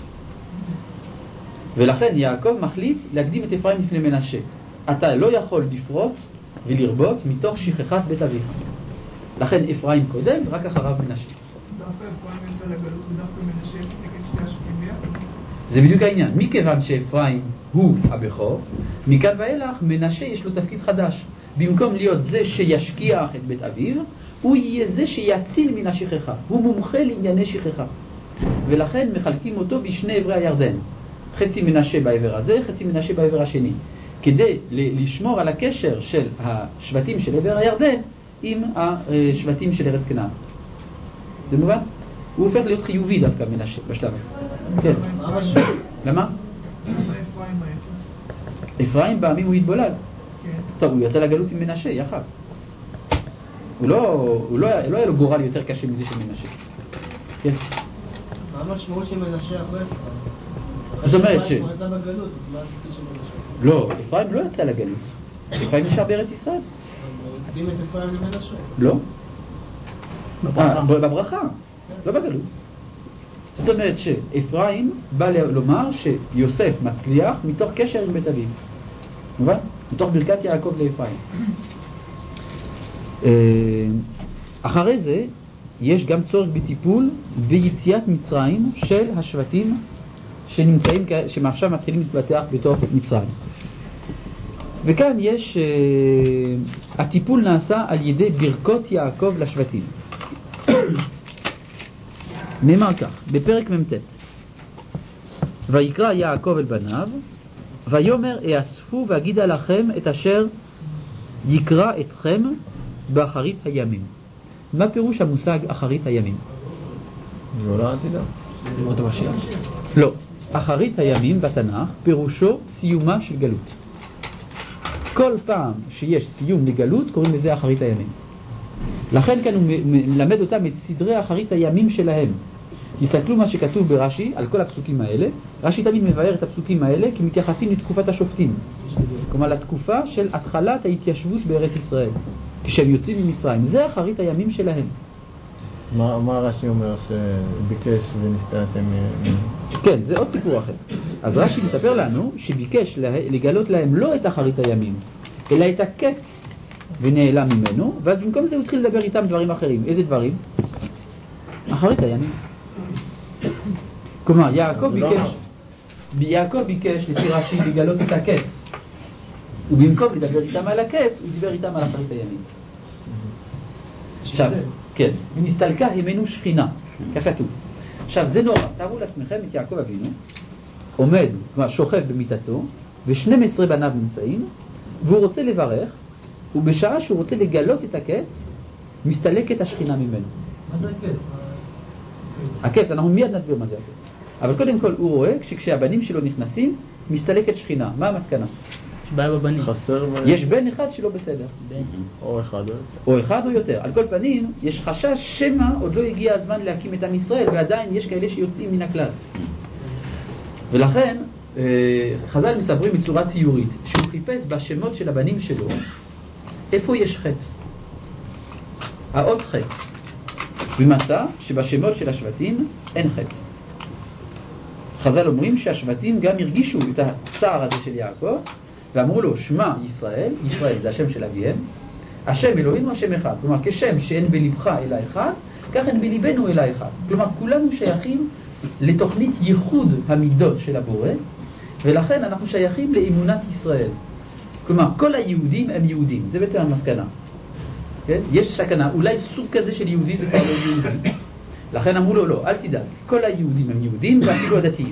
[SPEAKER 1] ולכן יעקב מחליט להקדים את אפרים לפני מנשה. אתה לא יכול לפרוט ולרבות מתוך שכחת בית אביך. לכן אפרים קודם, רק אחריו מנשה.
[SPEAKER 3] דווקא אפרים יצא לגלות ודווקא מנשה נגד שתי השקים ביחד.
[SPEAKER 1] זה בדיוק העניין. מכיוון שאפרים הוא הבכור, מכאן ואילך מנשה יש לו תפקיד חדש. במקום להיות זה שישכיח את בית אביו, הוא יהיה זה שיציל מן השכחה. הוא מומחה לענייני שכחה. ולכן מחלקים אותו בשני עברי הירדן. חצי מנשה בעבר הזה, חצי מנשה בעבר השני. כדי לשמור על הקשר של השבטים של עבר הירדן עם השבטים של ארץ כנען. זה מובן? הוא הופך להיות חיובי דווקא מנשה בשלב הזה. כן. למה? אפרים בעמים הוא התבולל. טוב, הוא יצא לגלות עם מנשה יחד. הוא לא, הוא לא, לא היה לו גורל יותר קשה מזה של מנשה. כן.
[SPEAKER 6] מה המשמעות של מנשה אחרי אפרים?
[SPEAKER 1] זאת אומרת ש...
[SPEAKER 6] הוא יצא בגלות, אז מה התפקיד של מנשה?
[SPEAKER 1] לא, אפרים לא יצא לגלות. אפרים נשאר בארץ ישראל.
[SPEAKER 6] הוא הקדים את אפרים למנשה?
[SPEAKER 1] לא. בברכה, לא בגלות. זאת אומרת שאפרים בא לומר שיוסף מצליח מתוך קשר עם בית אביו. מובן? מתוך ברכת יעקב לאפרים. אחרי זה יש גם צורך בטיפול ביציאת מצרים של השבטים שנמצאים, שמעכשיו מתחילים להתפתח בתוך מצרים. וכאן יש, uh, הטיפול נעשה על ידי ברכות יעקב לשבטים. נאמר כך, בפרק מ"ט: ויקרא יעקב אל בניו, ויאמר אאספו ואגידה לכם את אשר יקרא אתכם באחרית הימים. מה פירוש המושג אחרית הימים?
[SPEAKER 7] גאולה עתידה.
[SPEAKER 8] ימות המשיח.
[SPEAKER 1] לא. אחרית הימים בתנ"ך פירושו סיומה של גלות. כל פעם שיש סיום לגלות קוראים לזה אחרית הימים. לכן כאן הוא מלמד אותם את סדרי אחרית הימים שלהם. תסתכלו מה שכתוב ברש"י על כל הפסוקים האלה. רש"י תמיד מבאר את הפסוקים האלה כי מתייחסים לתקופת השופטים, כלומר לתקופה של התחלת ההתיישבות בארץ ישראל כשהם יוצאים ממצרים. זה אחרית הימים שלהם.
[SPEAKER 7] מה, מה רש"י אומר שביקש ונסתרתם?
[SPEAKER 1] כן, זה עוד סיפור אחר. אז רש"י מספר לנו שביקש לגלות להם לא את אחרית הימים אלא את הקץ ונעלם ממנו, ואז במקום זה הוא התחיל לדבר איתם דברים אחרים. איזה דברים? אחרית הימים. כלומר יעקב ביקש יעקב ביקש לפי רש"י לגלות את הקץ, ובמקום לדבר איתם על הקץ הוא דיבר איתם על אחרית הימים. עכשיו, כן, ונסתלקה הימנו שכינה, כך כתוב. עכשיו זה נורא, תארו לעצמכם את יעקב אבינו עומד, כלומר שוכב במיטתו ו-שנים עשר בניו נמצאים והוא רוצה לברך, ובשעה שהוא רוצה לגלות את הקץ מסתלקת השכינה ממנו.
[SPEAKER 6] מה זה הקץ?
[SPEAKER 1] הקץ, אנחנו מיד נסביר מה זה הקץ. אבל קודם כל הוא רואה שכשהבנים שלו נכנסים מסתלקת שכינה. מה המסקנה?
[SPEAKER 8] יש בעיה בבנים.
[SPEAKER 7] חסר מה...
[SPEAKER 1] יש בן אחד שלא בסדר,
[SPEAKER 7] או אחד או יותר.
[SPEAKER 1] או אחד או יותר. על כל פנים יש חשש שמא עוד לא הגיע הזמן להקים את עם ישראל ועדיין יש כאלה שיוצאים מן הכלל. ולכן חז"ל מספרים בצורה ציורית שהוא חיפש בשמות של הבנים שלו איפה יש חטא, האות חטא, ומצא שבשמות של השבטים אין חטא. חז"ל אומרים שהשבטים גם הרגישו את הצער הזה של יעקב ואמרו לו שמע ישראל, ישראל זה השם של אביהם, השם אלוהינו השם אחד. כלומר כשם שאין בלבך אלא אחד, כך אין בליבנו אלא אחד. כלומר כולנו שייכים לתוכנית ייחוד המידות של הבורא, ולכן אנחנו שייכים לאמונת ישראל. כלומר כל היהודים הם יהודים, זה בעצם המסקנה. כן? יש סכנה, אולי סוג כזה של יהודי זה כבר לא יהודי, לכן אמרו לו לא, אל תדאג, כל היהודים הם יהודים ואפילו הדתיים.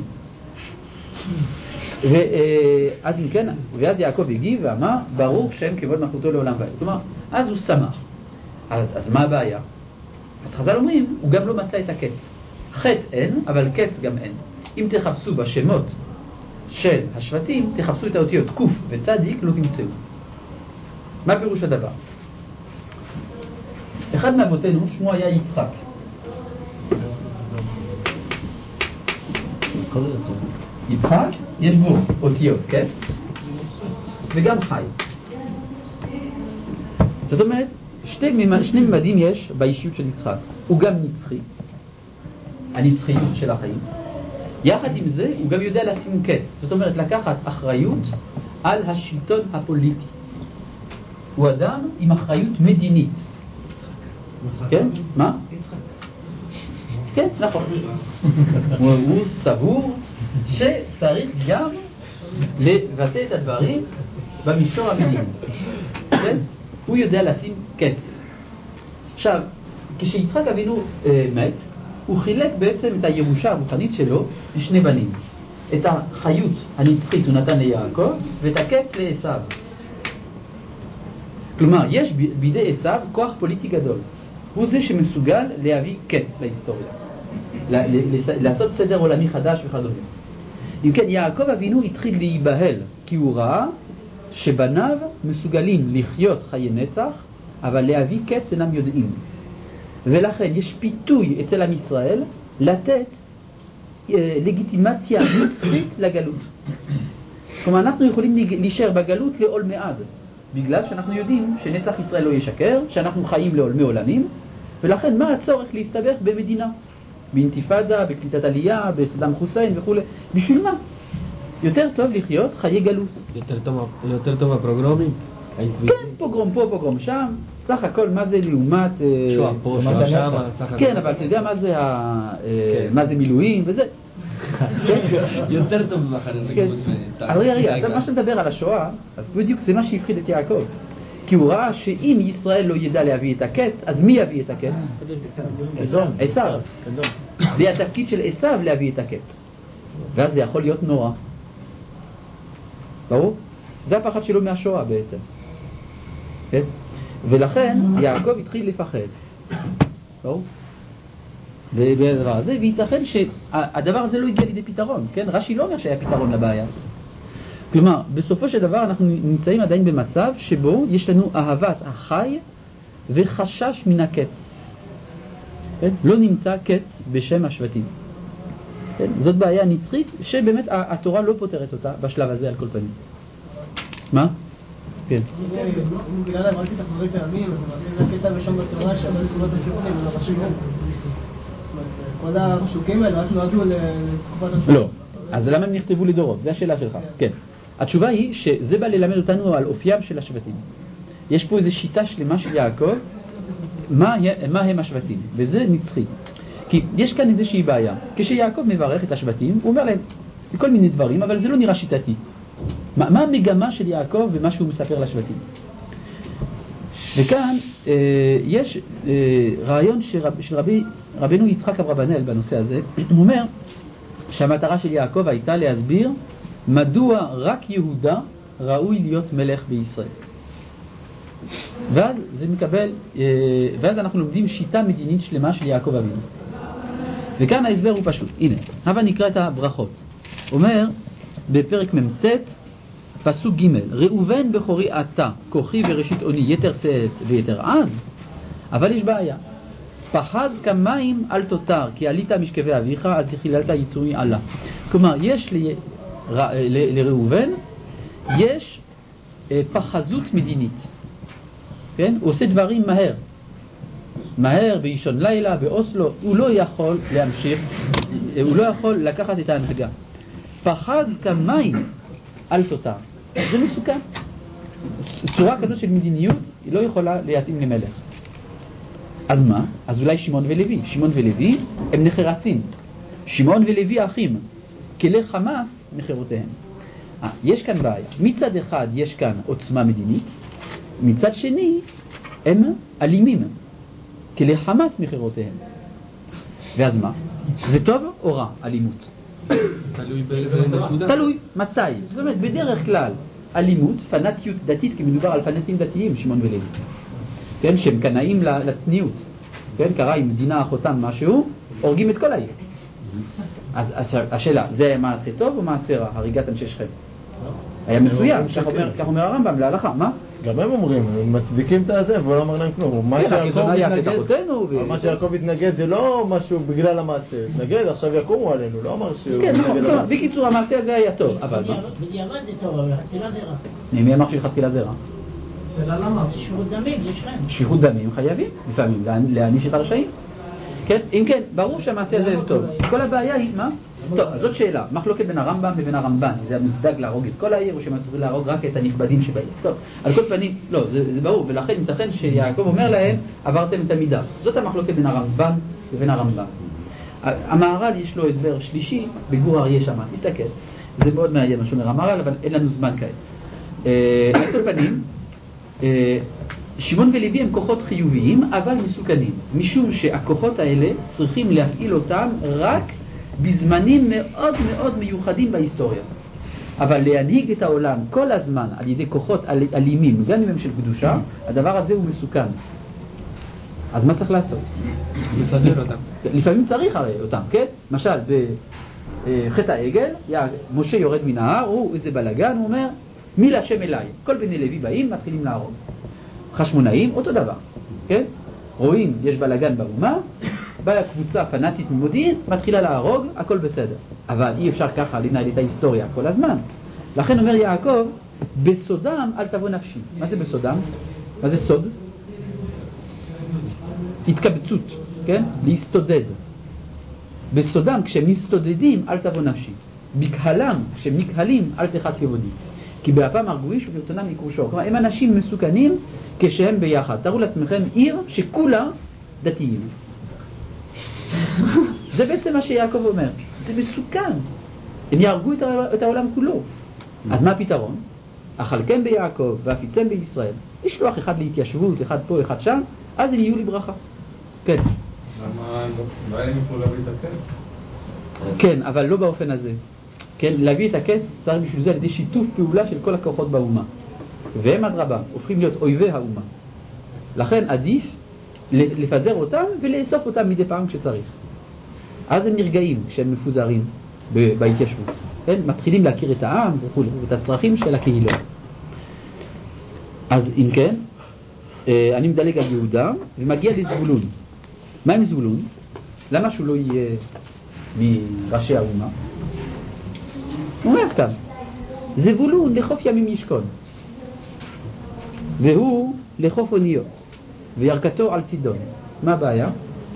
[SPEAKER 1] ואז כן, ואז יעקב הגיב ואמר ברוך שם כבוד מלכותו לעולם ועד. כלומר אז הוא שמח. אז, אז מה הבעיה? אז חז"ל אומרים הוא גם לא מצא את הקץ. חטא אין אבל קץ גם אין. אם תחפשו בשמות של השבטים תחפשו את האותיות קוף וצדיק לא תמצאו. מה פירוש הדבר? אחד מאבותינו שמו היה יצחק. יצחק יש בו אותיות קץ וגם חי. זאת אומרת שתי, שני ממדים יש באישיות של יצחק. הוא גם נצחי, הנצחיות של החיים, יחד עם זה הוא גם יודע לשים קץ, זאת אומרת לקחת אחריות על השלטון הפוליטי. הוא אדם עם אחריות מדינית. כן? מה? כן, נכון. הוא סבור שצריך גם לבטא את הדברים במישור המדיני. כן? הוא יודע לשים קץ. עכשיו, כשיצחק אבינו אה, מת, הוא חילק בעצם את הירושה הרוחנית שלו לשני בנים. את החיות הנצחית הוא נתן ליעקב ואת הקץ לעשיו. כלומר, יש בידי עשיו כוח פוליטי גדול. הוא זה שמסוגל להביא קץ להיסטוריה, לעשות סדר עולמי חדש וכדומה. אם כן, יעקב אבינו התחיל להיבהל כי הוא ראה שבניו מסוגלים לחיות חיי נצח אבל להביא קץ אינם יודעים, ולכן יש פיתוי אצל עם ישראל לתת אה, לגיטימציה נצחית לגלות. כלומר אנחנו יכולים להישאר בגלות לעול מעד בגלל שאנחנו יודעים שנצח ישראל לא ישקר, שאנחנו חיים לעולמי עולמים, ולכן מה הצורך להסתבך במדינה, באינתיפאדה, בקליטת עלייה, בסדאם חוסיין וכו'. בשביל מה? יותר טוב לחיות חיי גלות.
[SPEAKER 8] יותר טוב, יותר טוב הפרוגרומים?
[SPEAKER 1] כן, פוגרום פה, פוגרום שם, סך הכל מה זה לעומת
[SPEAKER 8] שואה פה, שואה שם, סך הכל.
[SPEAKER 1] כן, אבל אתה יודע מה זה מה זה מילואים וזה.
[SPEAKER 8] יותר טוב ממחנה גיבוש.
[SPEAKER 1] אבל רגע, רגע, מה שאתה מדבר על השואה, אז בדיוק זה מה שהפחיד את יעקב. כי הוא ראה שאם ישראל לא ידע להביא את הקץ, אז מי יביא את הקץ? עשיו. זה התפקיד של עשיו להביא את הקץ. ואז זה יכול להיות נורא. ברור? זה הפחד שלו מהשואה בעצם. כן? ולכן יעקב התחיל לפחד. ברור? ובדבר הזה, וייתכן שהדבר הזה לא הגיע לידי פתרון. כן? רש"י לא אומר שהיה פתרון לבעיה הזאת. כלומר, בסופו של דבר אנחנו נמצאים עדיין במצב שבו יש לנו אהבת החי וחשש מן הקץ. כן? לא נמצא קץ בשם השבטים. כן? זאת בעיה נצחית שבאמת התורה לא פותרת אותה בשלב הזה על כל פנים. מה? כן.
[SPEAKER 9] אם מגילה להם רק את אחרי פעמים, אז למעשה זה הקטע בשם בתורה שאתה לקולות השבטים ולא חשוב. זאת אומרת, כל הפסוקים האלה רק נועדו לתקופת השבטים.
[SPEAKER 1] לא. אז למה הם נכתבו לדורות? זו השאלה שלך. כן. התשובה היא שזה בא ללמד אותנו על אופיים של השבטים. יש פה איזו שיטה שלמה של יעקב, מה, מה הם השבטים, וזה נצחי. כי יש כאן איזושהי בעיה. כשיעקב מברך את השבטים, הוא אומר להם כל מיני דברים, אבל זה לא נראה שיטתי. מה, מה המגמה של יעקב ומה שהוא מספר לשבטים? וכאן אה, יש אה, רעיון שרב, של רבי, רבינו יצחק אברבנאל בנושא הזה. הוא אומר שהמטרה של יעקב הייתה להסביר מדוע רק יהודה ראוי להיות מלך בישראל. ואז זה מקבל, ואז אנחנו לומדים שיטה מדינית שלמה של יעקב אבינו. וכאן ההסבר הוא פשוט. הנה, הבה נקרא את הברכות. אומר בפרק מ"ט פסוק ג' ראובן בכורי אתה, כוחי וראשית עוני, יתר שאת ויתר עז. אבל יש בעיה. פחז כמים אל תותר, כי עלית משכבי אביך, אז חיללת יצורי עלה. כלומר, יש ל... ל... לראובן, יש פחזות מדינית. כן? הוא עושה דברים מהר. מהר, באישון לילה, באוסלו, הוא לא יכול להמשיך, הוא לא יכול לקחת את ההנהגה. פחז כמים אל תותר. זה מסוכן. צורה כזאת של מדיניות, היא לא יכולה להתאים למלך. אז מה? אז אולי שמעון ולוי. שמעון ולוי הם נחרצים. שמעון ולוי אחים. כלי חמאס נחרותיהם. 아, יש כאן בעיה. מצד אחד יש כאן עוצמה מדינית, מצד שני הם אלימים. כלי חמאס נחרותיהם. ואז מה? זה טוב או רע, אלימות?
[SPEAKER 8] תלוי באיזה נקודה.
[SPEAKER 1] תלוי. מתי? זאת אומרת, בדרך כלל אלימות, פנאטיות דתית, כי מדובר על פנאטים דתיים, שמעון ולוי. כן, שהם קנאים לצניעות. כן, קרה עם מדינה אחותם משהו, הורגים את כל העיר. אז השאלה, זה היה מעשה טוב או מעשה רע, הריגת אנשי שכם? היה מצוין, כך אומר הרמב"ם, להלכה, מה?
[SPEAKER 7] גם הם אומרים, הם מצדיקים את הזה, והוא לא אומר להם כלום. מה שיעקב התנגד זה לא משהו בגלל המעשה, התנגד, עכשיו יקומו עלינו, לא אמר שהוא...
[SPEAKER 1] כן, נכון, בקיצור, המעשה הזה היה טוב, אבל מה?
[SPEAKER 4] בדיעבד זה טוב, אבל התפילה זה רע.
[SPEAKER 1] מי אמר שלכתחילה זה רע?
[SPEAKER 4] שאלה למה? זה שפיכות דמים, זה שכם.
[SPEAKER 1] שפיכות דמים חייבים, לפעמים, להעניש את הרשעים. כן? אם כן, ברור שהמעשה הזה טוב. כל הבעיה היא, מה? טוב, אז זאת שאלה. מחלוקת בין הרמב"ם ובין הרמב"ן. זה המוצדק להרוג את כל העיר, או שמצריך להרוג רק את הנכבדים שבעיר. טוב, על כל פנים, לא, זה, זה ברור. ולכן ייתכן שיעקב אומר להם, עברתם את המידה. זאת המחלוקת בין הרמב"ן ובין הרמב"ם. המהר"ל יש לו הסבר שלישי, בגור אריה שמה. תסתכל. זה מאוד מעניין מה שאומר המהר"ל, אבל אין לנו זמן כעת. על כל פנים, שמעון ולוי הם כוחות חיוביים אבל מסוכנים, משום שהכוחות האלה צריכים להפעיל אותם רק בזמנים מאוד מאוד מיוחדים בהיסטוריה. אבל להנהיג את העולם כל הזמן על ידי כוחות אלימים, גם אם הם של קדושה, הדבר הזה הוא מסוכן. אז מה צריך לעשות?
[SPEAKER 8] לפזר אותם.
[SPEAKER 1] לפעמים צריך הרי אותם, כן? למשל בחטא העגל, משה יורד מן ההר, הוא איזה בלגן, הוא אומר מי להשם אליי. כל בני לוי באים, מתחילים להרוג. חשמונאים, אותו דבר, כן? רואים, יש בלגן באומה, באה קבוצה פנאטית ממודיעין, מתחילה להרוג, הכל בסדר. אבל אי אפשר ככה לנהל את ההיסטוריה כל הזמן. לכן אומר יעקב, בסודם אל תבוא נפשי. מה זה בסודם? מה זה סוד? התקבצות, כן? להסתודד. בסודם, כשמסתודדים, אל תבוא נפשי. בקהלם, כשמקהלים, אל תחת כבודי. כי באפם הרגו איש וברצונם יקרו שור. כלומר, הם אנשים מסוכנים כשהם ביחד. תראו לעצמכם עיר שכולה דתיים. זה בעצם מה שיעקב אומר. זה מסוכן. הם יהרגו את העולם כולו. אז מה הפתרון? אכלכם ביעקב ואפיצם בישראל, לשלוח אחד להתיישבות, אחד פה, אחד שם, אז הם יהיו לי ברכה. כן.
[SPEAKER 2] למה לא הם יוכלו להביא את הקץ?
[SPEAKER 1] כן, אבל לא באופן הזה. כן, להביא את הקץ צריך בשביל זה על ידי שיתוף פעולה של כל הכוחות באומה. והם אדרבה, הופכים להיות אויבי האומה. לכן עדיף לפזר אותם ולאסוף אותם מדי פעם כשצריך. אז הם נרגעים כשהם מפוזרים בהתיישבות. כן? מתחילים להכיר את העם וכו', ואת הצרכים של הקהילות. אז אם כן, אני מדלג על יהודה ומגיע לזבולון. מה עם זבולון? למה שהוא לא יהיה מראשי האומה? הוא אומר כאן, זבולון לחוף ימים ישכון, והוא לחוף אוניות, וירכתו על צידון. מה הבעיה?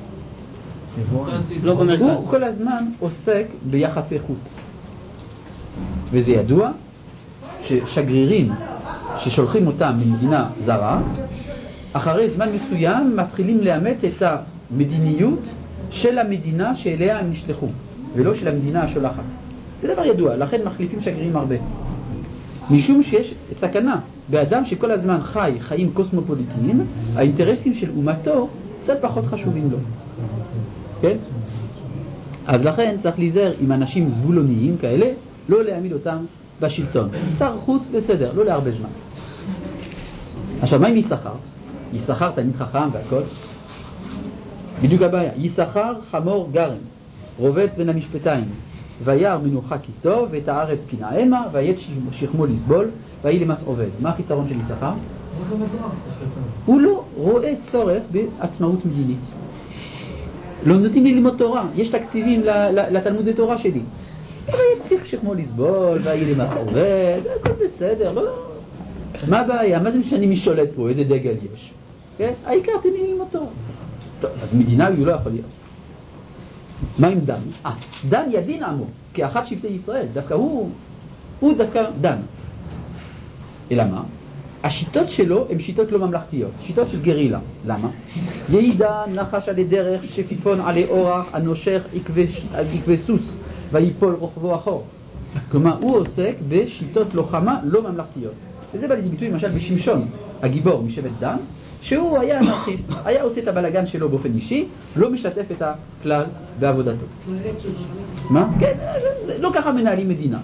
[SPEAKER 1] הוא כל הזמן עוסק ביחסי חוץ, וזה ידוע ששגרירים ששולחים אותם ממדינה זרה, אחרי זמן מסוים מתחילים לאמץ את המדיניות של המדינה שאליה הם נשלחו, ולא של המדינה השולחת. זה דבר ידוע, לכן מחליפים שגרירים הרבה. משום שיש סכנה באדם שכל הזמן חי חיים קוסמופוליטיים, האינטרסים של אומתו קצת פחות חשובים לו. כן? אז לכן צריך להיזהר עם אנשים זבולוניים כאלה, לא להעמיד אותם בשלטון. שר חוץ בסדר, לא להרבה זמן. עכשיו, מה עם יששכר? יששכר תלמיד חכם והכל. בדיוק הבעיה. יששכר חמור גרם, רובץ בין המשפטיים, וירא מנוחה כי טוב, ואת הארץ כי נעמה, ויית שכמו לסבול, ויהי למס עובד. מה החיסרון של יששכר? הוא לא רואה צורך בעצמאות מדינית. לא נותנים לי ללמוד תורה, יש תקציבים לתלמודי תורה שלי. ויית שכמו לסבול, ויהי למס עובד, הכל בסדר, לא... מה הבעיה? מה זה משנה מי שולט פה? איזה דגל יש? כן? העיקר תני לי ללמוד תורה. טוב, אז מדינה הוא לא יכול להיות. מה עם דן? אה, דן ידין עמו, כאחת שבטי ישראל. דווקא הוא, הוא דווקא דן. אלא מה? השיטות שלו הן שיטות לא ממלכתיות, שיטות של גרילה. למה? יהי דן נחש עלי דרך, שפיפון עלי אורח, הנושך יקווה סוס, ויפול רוחבו אחור. כלומר, הוא עוסק בשיטות לוחמה לא ממלכתיות. וזה בא לידי ביטוי למשל בשמשון, הגיבור משבט דן, שהוא היה אנרכיסט, היה עושה את הבלגן שלו באופן אישי, לא משתף את הכלל בעבודתו. מה? כן, לא ככה מנהלים מדינה.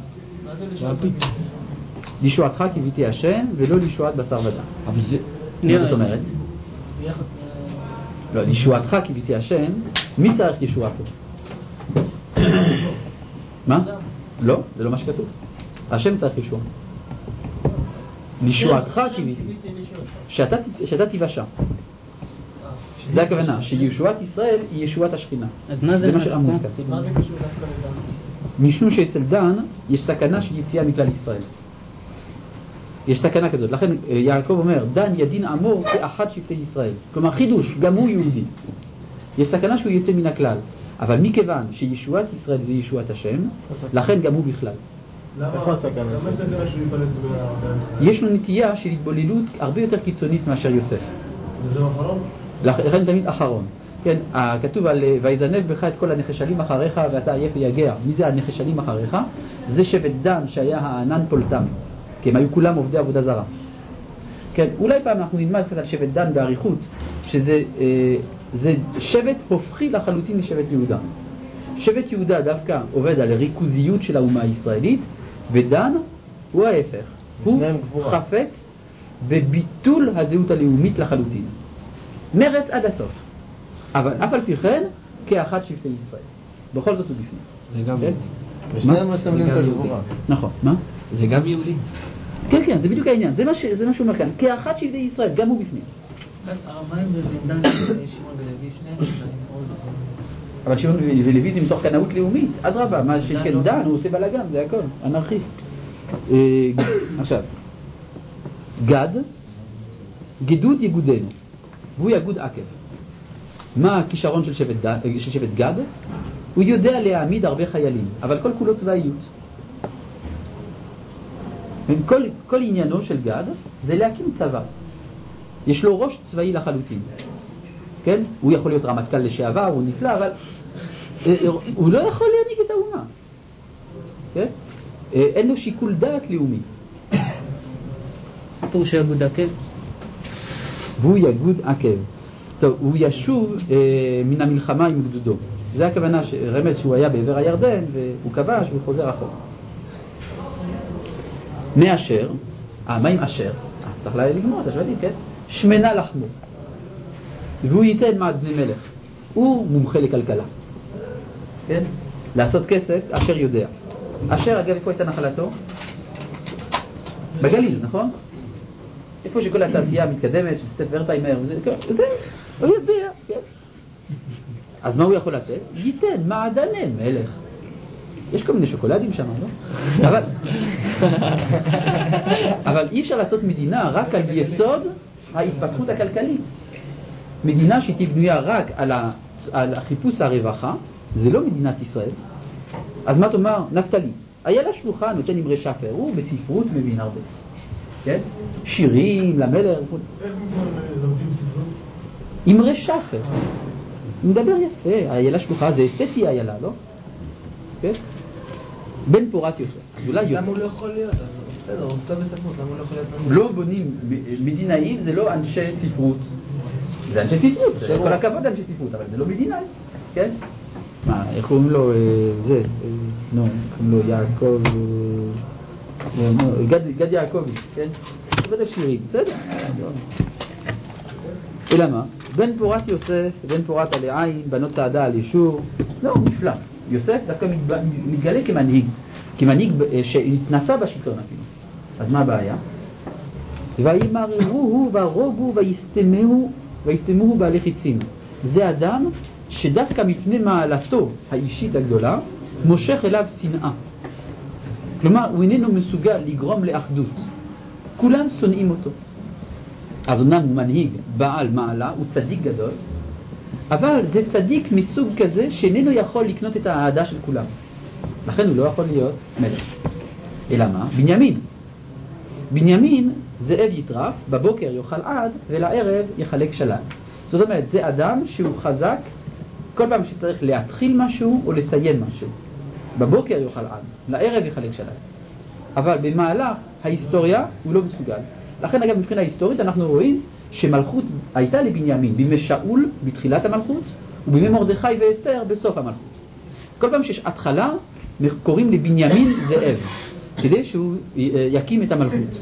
[SPEAKER 1] לישועתך קיוויתי השם ולא לישועת בשר ודם. אבל זה... מה זאת אומרת? לא, לישועתך קיוויתי השם, מי צריך ישועה פה? מה? לא, זה לא מה שכתוב. השם צריך ישועה. לישועתך קיוויתי, שאתה תיוושע. זה הכוונה, שישועת ישראל היא ישועת השכינה. זה מה שעמוס כתוב.
[SPEAKER 9] מה זה קשור דווקא לדן?
[SPEAKER 1] משום שאצל דן יש סכנה של יציאה מכלל ישראל. יש סכנה כזאת. לכן יעקב אומר, דן ידין עמו כאחד שבטי ישראל. כלומר חידוש, גם הוא יהודי. יש סכנה שהוא יצא מן הכלל. אבל מכיוון שישועת ישראל זה ישועת השם, לכן גם הוא בכלל.
[SPEAKER 3] למה הסכנה שהוא ייפלט מהעם?
[SPEAKER 1] יש לו נטייה של התבוללות הרבה יותר קיצונית מאשר יוסף.
[SPEAKER 3] וזה אחרון?
[SPEAKER 1] לכן תמיד אחרון. כן, כתוב על ויזנב בך את כל הנחשלים אחריך ואתה עייף ויגע. מי זה הנחשלים אחריך? זה שבט דן שהיה הענן פולטם, כי הם היו כולם עובדי עבודה זרה. כן, אולי פעם אנחנו נלמד קצת על שבט דן באריכות, שזה אה, זה שבט הופכי לחלוטין משבט יהודה. שבט יהודה דווקא עובד על ריכוזיות של האומה הישראלית, ודן הוא ההפך. הוא חפץ בביטול הזהות הלאומית לחלוטין. מרץ עד הסוף. אבל אף על פי כן, כאחד שבטי ישראל. בכל זאת הוא בפנים.
[SPEAKER 8] זה גם
[SPEAKER 1] יהודי.
[SPEAKER 7] ושניהם מסמלים את הגבורה.
[SPEAKER 1] נכון. מה?
[SPEAKER 8] זה גם יהודי.
[SPEAKER 1] כן, כן, זה בדיוק העניין. זה מה שהוא אומר כאן. כאחד שבטי ישראל, גם הוא בפנים.
[SPEAKER 6] הרמיים ודן, שמעון ולוי, שניהם.
[SPEAKER 1] אבל שמעון ולוי זה מתוך קנאות לאומית. אדרבה, מה שכן דן, הוא עושה בלגן, זה הכל. אנרכיסט. עכשיו, גד, גידוד יגודנו. והוא יגוד עקב. מה הכישרון של שבט, ד... של שבט גד? הוא יודע להעמיד הרבה חיילים, אבל כל כולו צבאיות. כל, כל עניינו של גד זה להקים צבא. יש לו ראש צבאי לחלוטין. כן? הוא יכול להיות רמטכ"ל לשעבר, הוא נפלא, אבל הוא לא יכול להנהיג את האומה. כן? אין לו שיקול דעת לאומי.
[SPEAKER 9] פירוש יגוד עקב?
[SPEAKER 1] והוא יגוד עקב. טוב, הוא ישוב אה, מן המלחמה עם גדודו. זה הכוונה, רמז שהוא היה בעבר הירדן והוא כבש והוא חוזר אחורה. מאשר, אה, מה עם אשר? אה, צריך לגמור את השבטים, כן? שמנה לחמו. והוא ייתן מעט בני מלך. הוא מומחה לכלכלה. כן? לעשות כסף, אשר יודע. אשר, אגב, איפה הייתה נחלתו? בגליל, נכון? איפה שכל התעשייה מתקדמת, של סטף ורטיימר, וזה, זה, הוא יודע, כן? אז מה הוא יכול לתת? ייתן מעדני מלך. יש כל מיני שוקולדים שם, לא? אבל, אבל אי אפשר לעשות מדינה רק על יסוד ההתפתחות הכלכלית. מדינה שהיא בנויה רק על, ה, על חיפוש הרווחה, זה לא מדינת ישראל. אז מה תאמר? נפתלי, היה לה שלוחה, נותן אמרי שפר, הוא בספרות מבין הרבה. כן? שירים, למלך. אמרי שפר. הוא מדבר יפה, היה לה שלוחה, זה אסתטי היה לה, לא? כן? בן פורת יוסף. אז אולי יוסף.
[SPEAKER 6] למה הוא לא יכול להיות? בסדר, הוא טוב בספרות, למה הוא לא יכול להיות?
[SPEAKER 1] לא בונים, מדינאים זה לא אנשי ספרות. זה אנשי ספרות, זה כל הכבוד אנשי ספרות, אבל זה לא מדינאי, כן? מה, איך קוראים לו, זה, נו, קוראים לו יעקב, גד יעקבי, כן? הוא כותב שירים, בסדר? אלא מה? בן פורת יוסף, בן פורת עלי עין, בנות צעדה על ישור, לא, נפלא. יוסף דווקא מתגלה כמנהיג, כמנהיג שהתנסה בשלטון אפילו. אז מה הבעיה? וימררוהו ורוגו ויסתמהו ויסתמהו בעלי חיצים. זה אדם שדווקא מפני מעלתו האישית הגדולה מושך אליו שנאה. כלומר, הוא איננו מסוגל לגרום לאחדות. כולם שונאים אותו. אז אומנם הוא מנהיג בעל מעלה, הוא צדיק גדול, אבל זה צדיק מסוג כזה שאיננו יכול לקנות את האהדה של כולם. לכן הוא לא יכול להיות מלך. אלא מה? בנימין. בנימין זאב יטרף, בבוקר יאכל עד ולערב יחלק שלל. זאת אומרת, זה אדם שהוא חזק כל פעם שצריך להתחיל משהו או לסיים משהו. בבוקר יאכל עד, לערב יחלק שלל. אבל במהלך ההיסטוריה הוא לא מסוגל. לכן אגב מבחינה היסטורית אנחנו רואים שמלכות הייתה לבנימין בימי שאול בתחילת המלכות ובימי מרדכי ואסתר בסוף המלכות. כל פעם שיש התחלה קוראים לבנימין זאב כדי שהוא יקים את המלכות.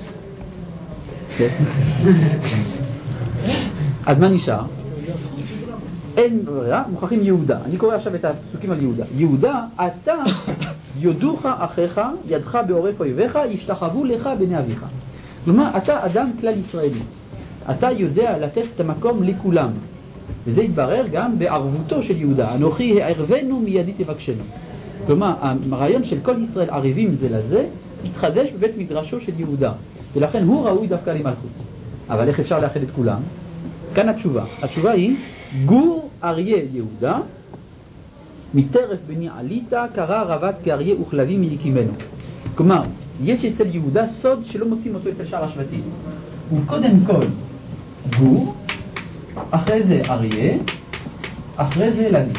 [SPEAKER 1] אז מה נשאר? אין ברירה, מוכרחים יהודה. אני קורא עכשיו את הפסוקים על יהודה. יהודה, אתה יודוך אחיך, ידך בעורף אויביך, ישתחוו לך בני אביך. כלומר, אתה אדם כלל ישראלי. אתה יודע לתת את המקום לכולם. וזה יתברר גם בערבותו של יהודה. אנוכי הערבנו מידי תבקשנו. כלומר, הרעיון של כל ישראל ערבים זה לזה, התחדש בבית מדרשו של יהודה. ולכן הוא ראוי דווקא למלכות. אבל איך אפשר לאחד את כולם? כאן התשובה. התשובה היא, גור אריה יהודה, מטרף בני עליתה, קרא רבץ כאריה וכלבים מיקימנו. כלומר, יש אצל יהודה סוד שלא מוצאים אותו אצל שאר השבטים. הוא קודם כל גור, אחרי זה אריה, אחרי זה לוי.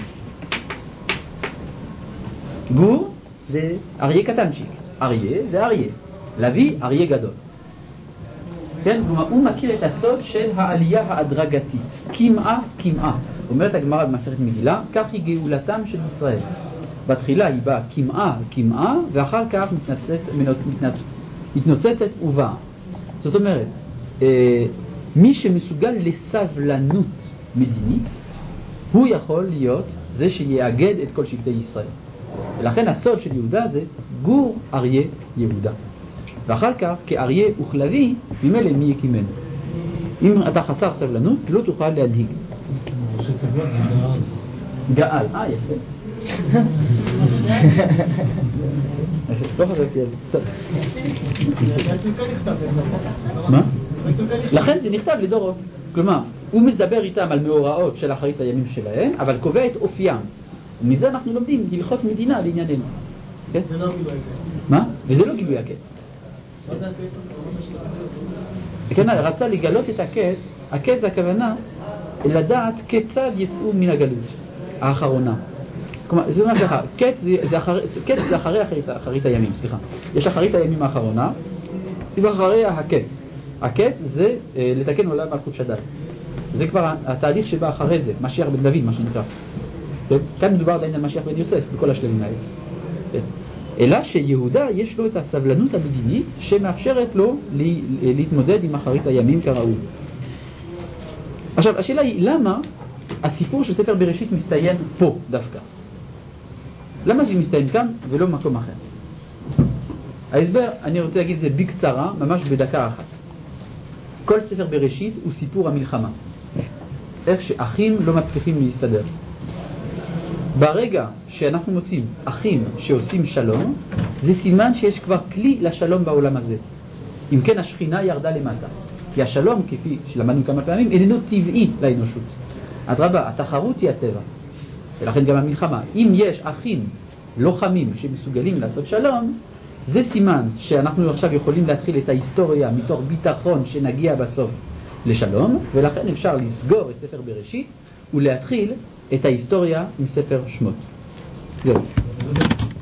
[SPEAKER 1] גור זה אריה קטנצ'יק, אריה זה אריה, לוי אריה גדול. כן, כלומר הוא מכיר את הסוד של העלייה ההדרגתית, כמעה כמעה. אומרת הגמרא במסכת מגילה, כך היא גאולתם של ישראל. בתחילה היא באה כמעה כמעה, ואחר כך מתנצצת, מתנצ... מתנוצצת ובאה. זאת אומרת, אה, מי שמסוגל לסבלנות מדינית, הוא יכול להיות זה שיאגד את כל שבטי ישראל. ולכן הסוד של יהודה זה גור אריה יהודה. ואחר כך כאריה וכלבי ממילא מי יקימנו. אם אתה חסר סבלנות לא תוכל להנהיג.
[SPEAKER 4] שתיבות זה גאל.
[SPEAKER 1] גאל, אה יפה. לא חשבתי על זה. מה? לכן זה נכתב לדורות. כלומר, הוא מדבר איתם על מאורעות של אחרית הימים שלהם, אבל קובע את אופיים. ומזה אנחנו לומדים הלכות מדינה לענייננו.
[SPEAKER 9] זה לא גילוי הקץ.
[SPEAKER 1] מה? וזה לא גילוי הקץ.
[SPEAKER 9] מה זה הקץ?
[SPEAKER 1] כן, רצה לגלות את הקץ. הקץ זה הכוונה לדעת כיצד יצאו מן הגלות האחרונה. כלומר, זה אומר ככה, קץ זה, זה, אחרי, קץ זה אחרי אחרית, אחרית הימים, סליחה. יש אחרית הימים האחרונה, ואחריה הקץ. הקץ זה אה, לתקן עולם מלכות שדי. זה כבר התהליך שבא אחרי זה, משיח בן דוד, מה שנקרא. כן? כאן מדובר עדיין על משיח בן יוסף, בכל השלבים האלה. כן? אלא שיהודה יש לו את הסבלנות המדינית שמאפשרת לו להתמודד עם אחרית הימים כראוי. עכשיו, השאלה היא, למה הסיפור של ספר בראשית מסתיים פה דווקא? למה זה מסתיים כאן ולא במקום אחר? ההסבר, אני רוצה להגיד זה בקצרה, ממש בדקה אחת. כל ספר בראשית הוא סיפור המלחמה. איך שאחים לא מצליחים להסתדר. ברגע שאנחנו מוצאים אחים שעושים שלום, זה סימן שיש כבר כלי לשלום בעולם הזה. אם כן, השכינה ירדה למטה. כי השלום, כפי שלמדנו כמה פעמים, איננו טבעי לאנושות. אדרבה, התחרות היא הטבע. ולכן גם המלחמה. אם יש אחים לוחמים שמסוגלים לעשות שלום, זה סימן שאנחנו עכשיו יכולים להתחיל את ההיסטוריה מתוך ביטחון שנגיע בסוף לשלום, ולכן אפשר לסגור את ספר בראשית ולהתחיל את ההיסטוריה עם ספר שמות. זהו.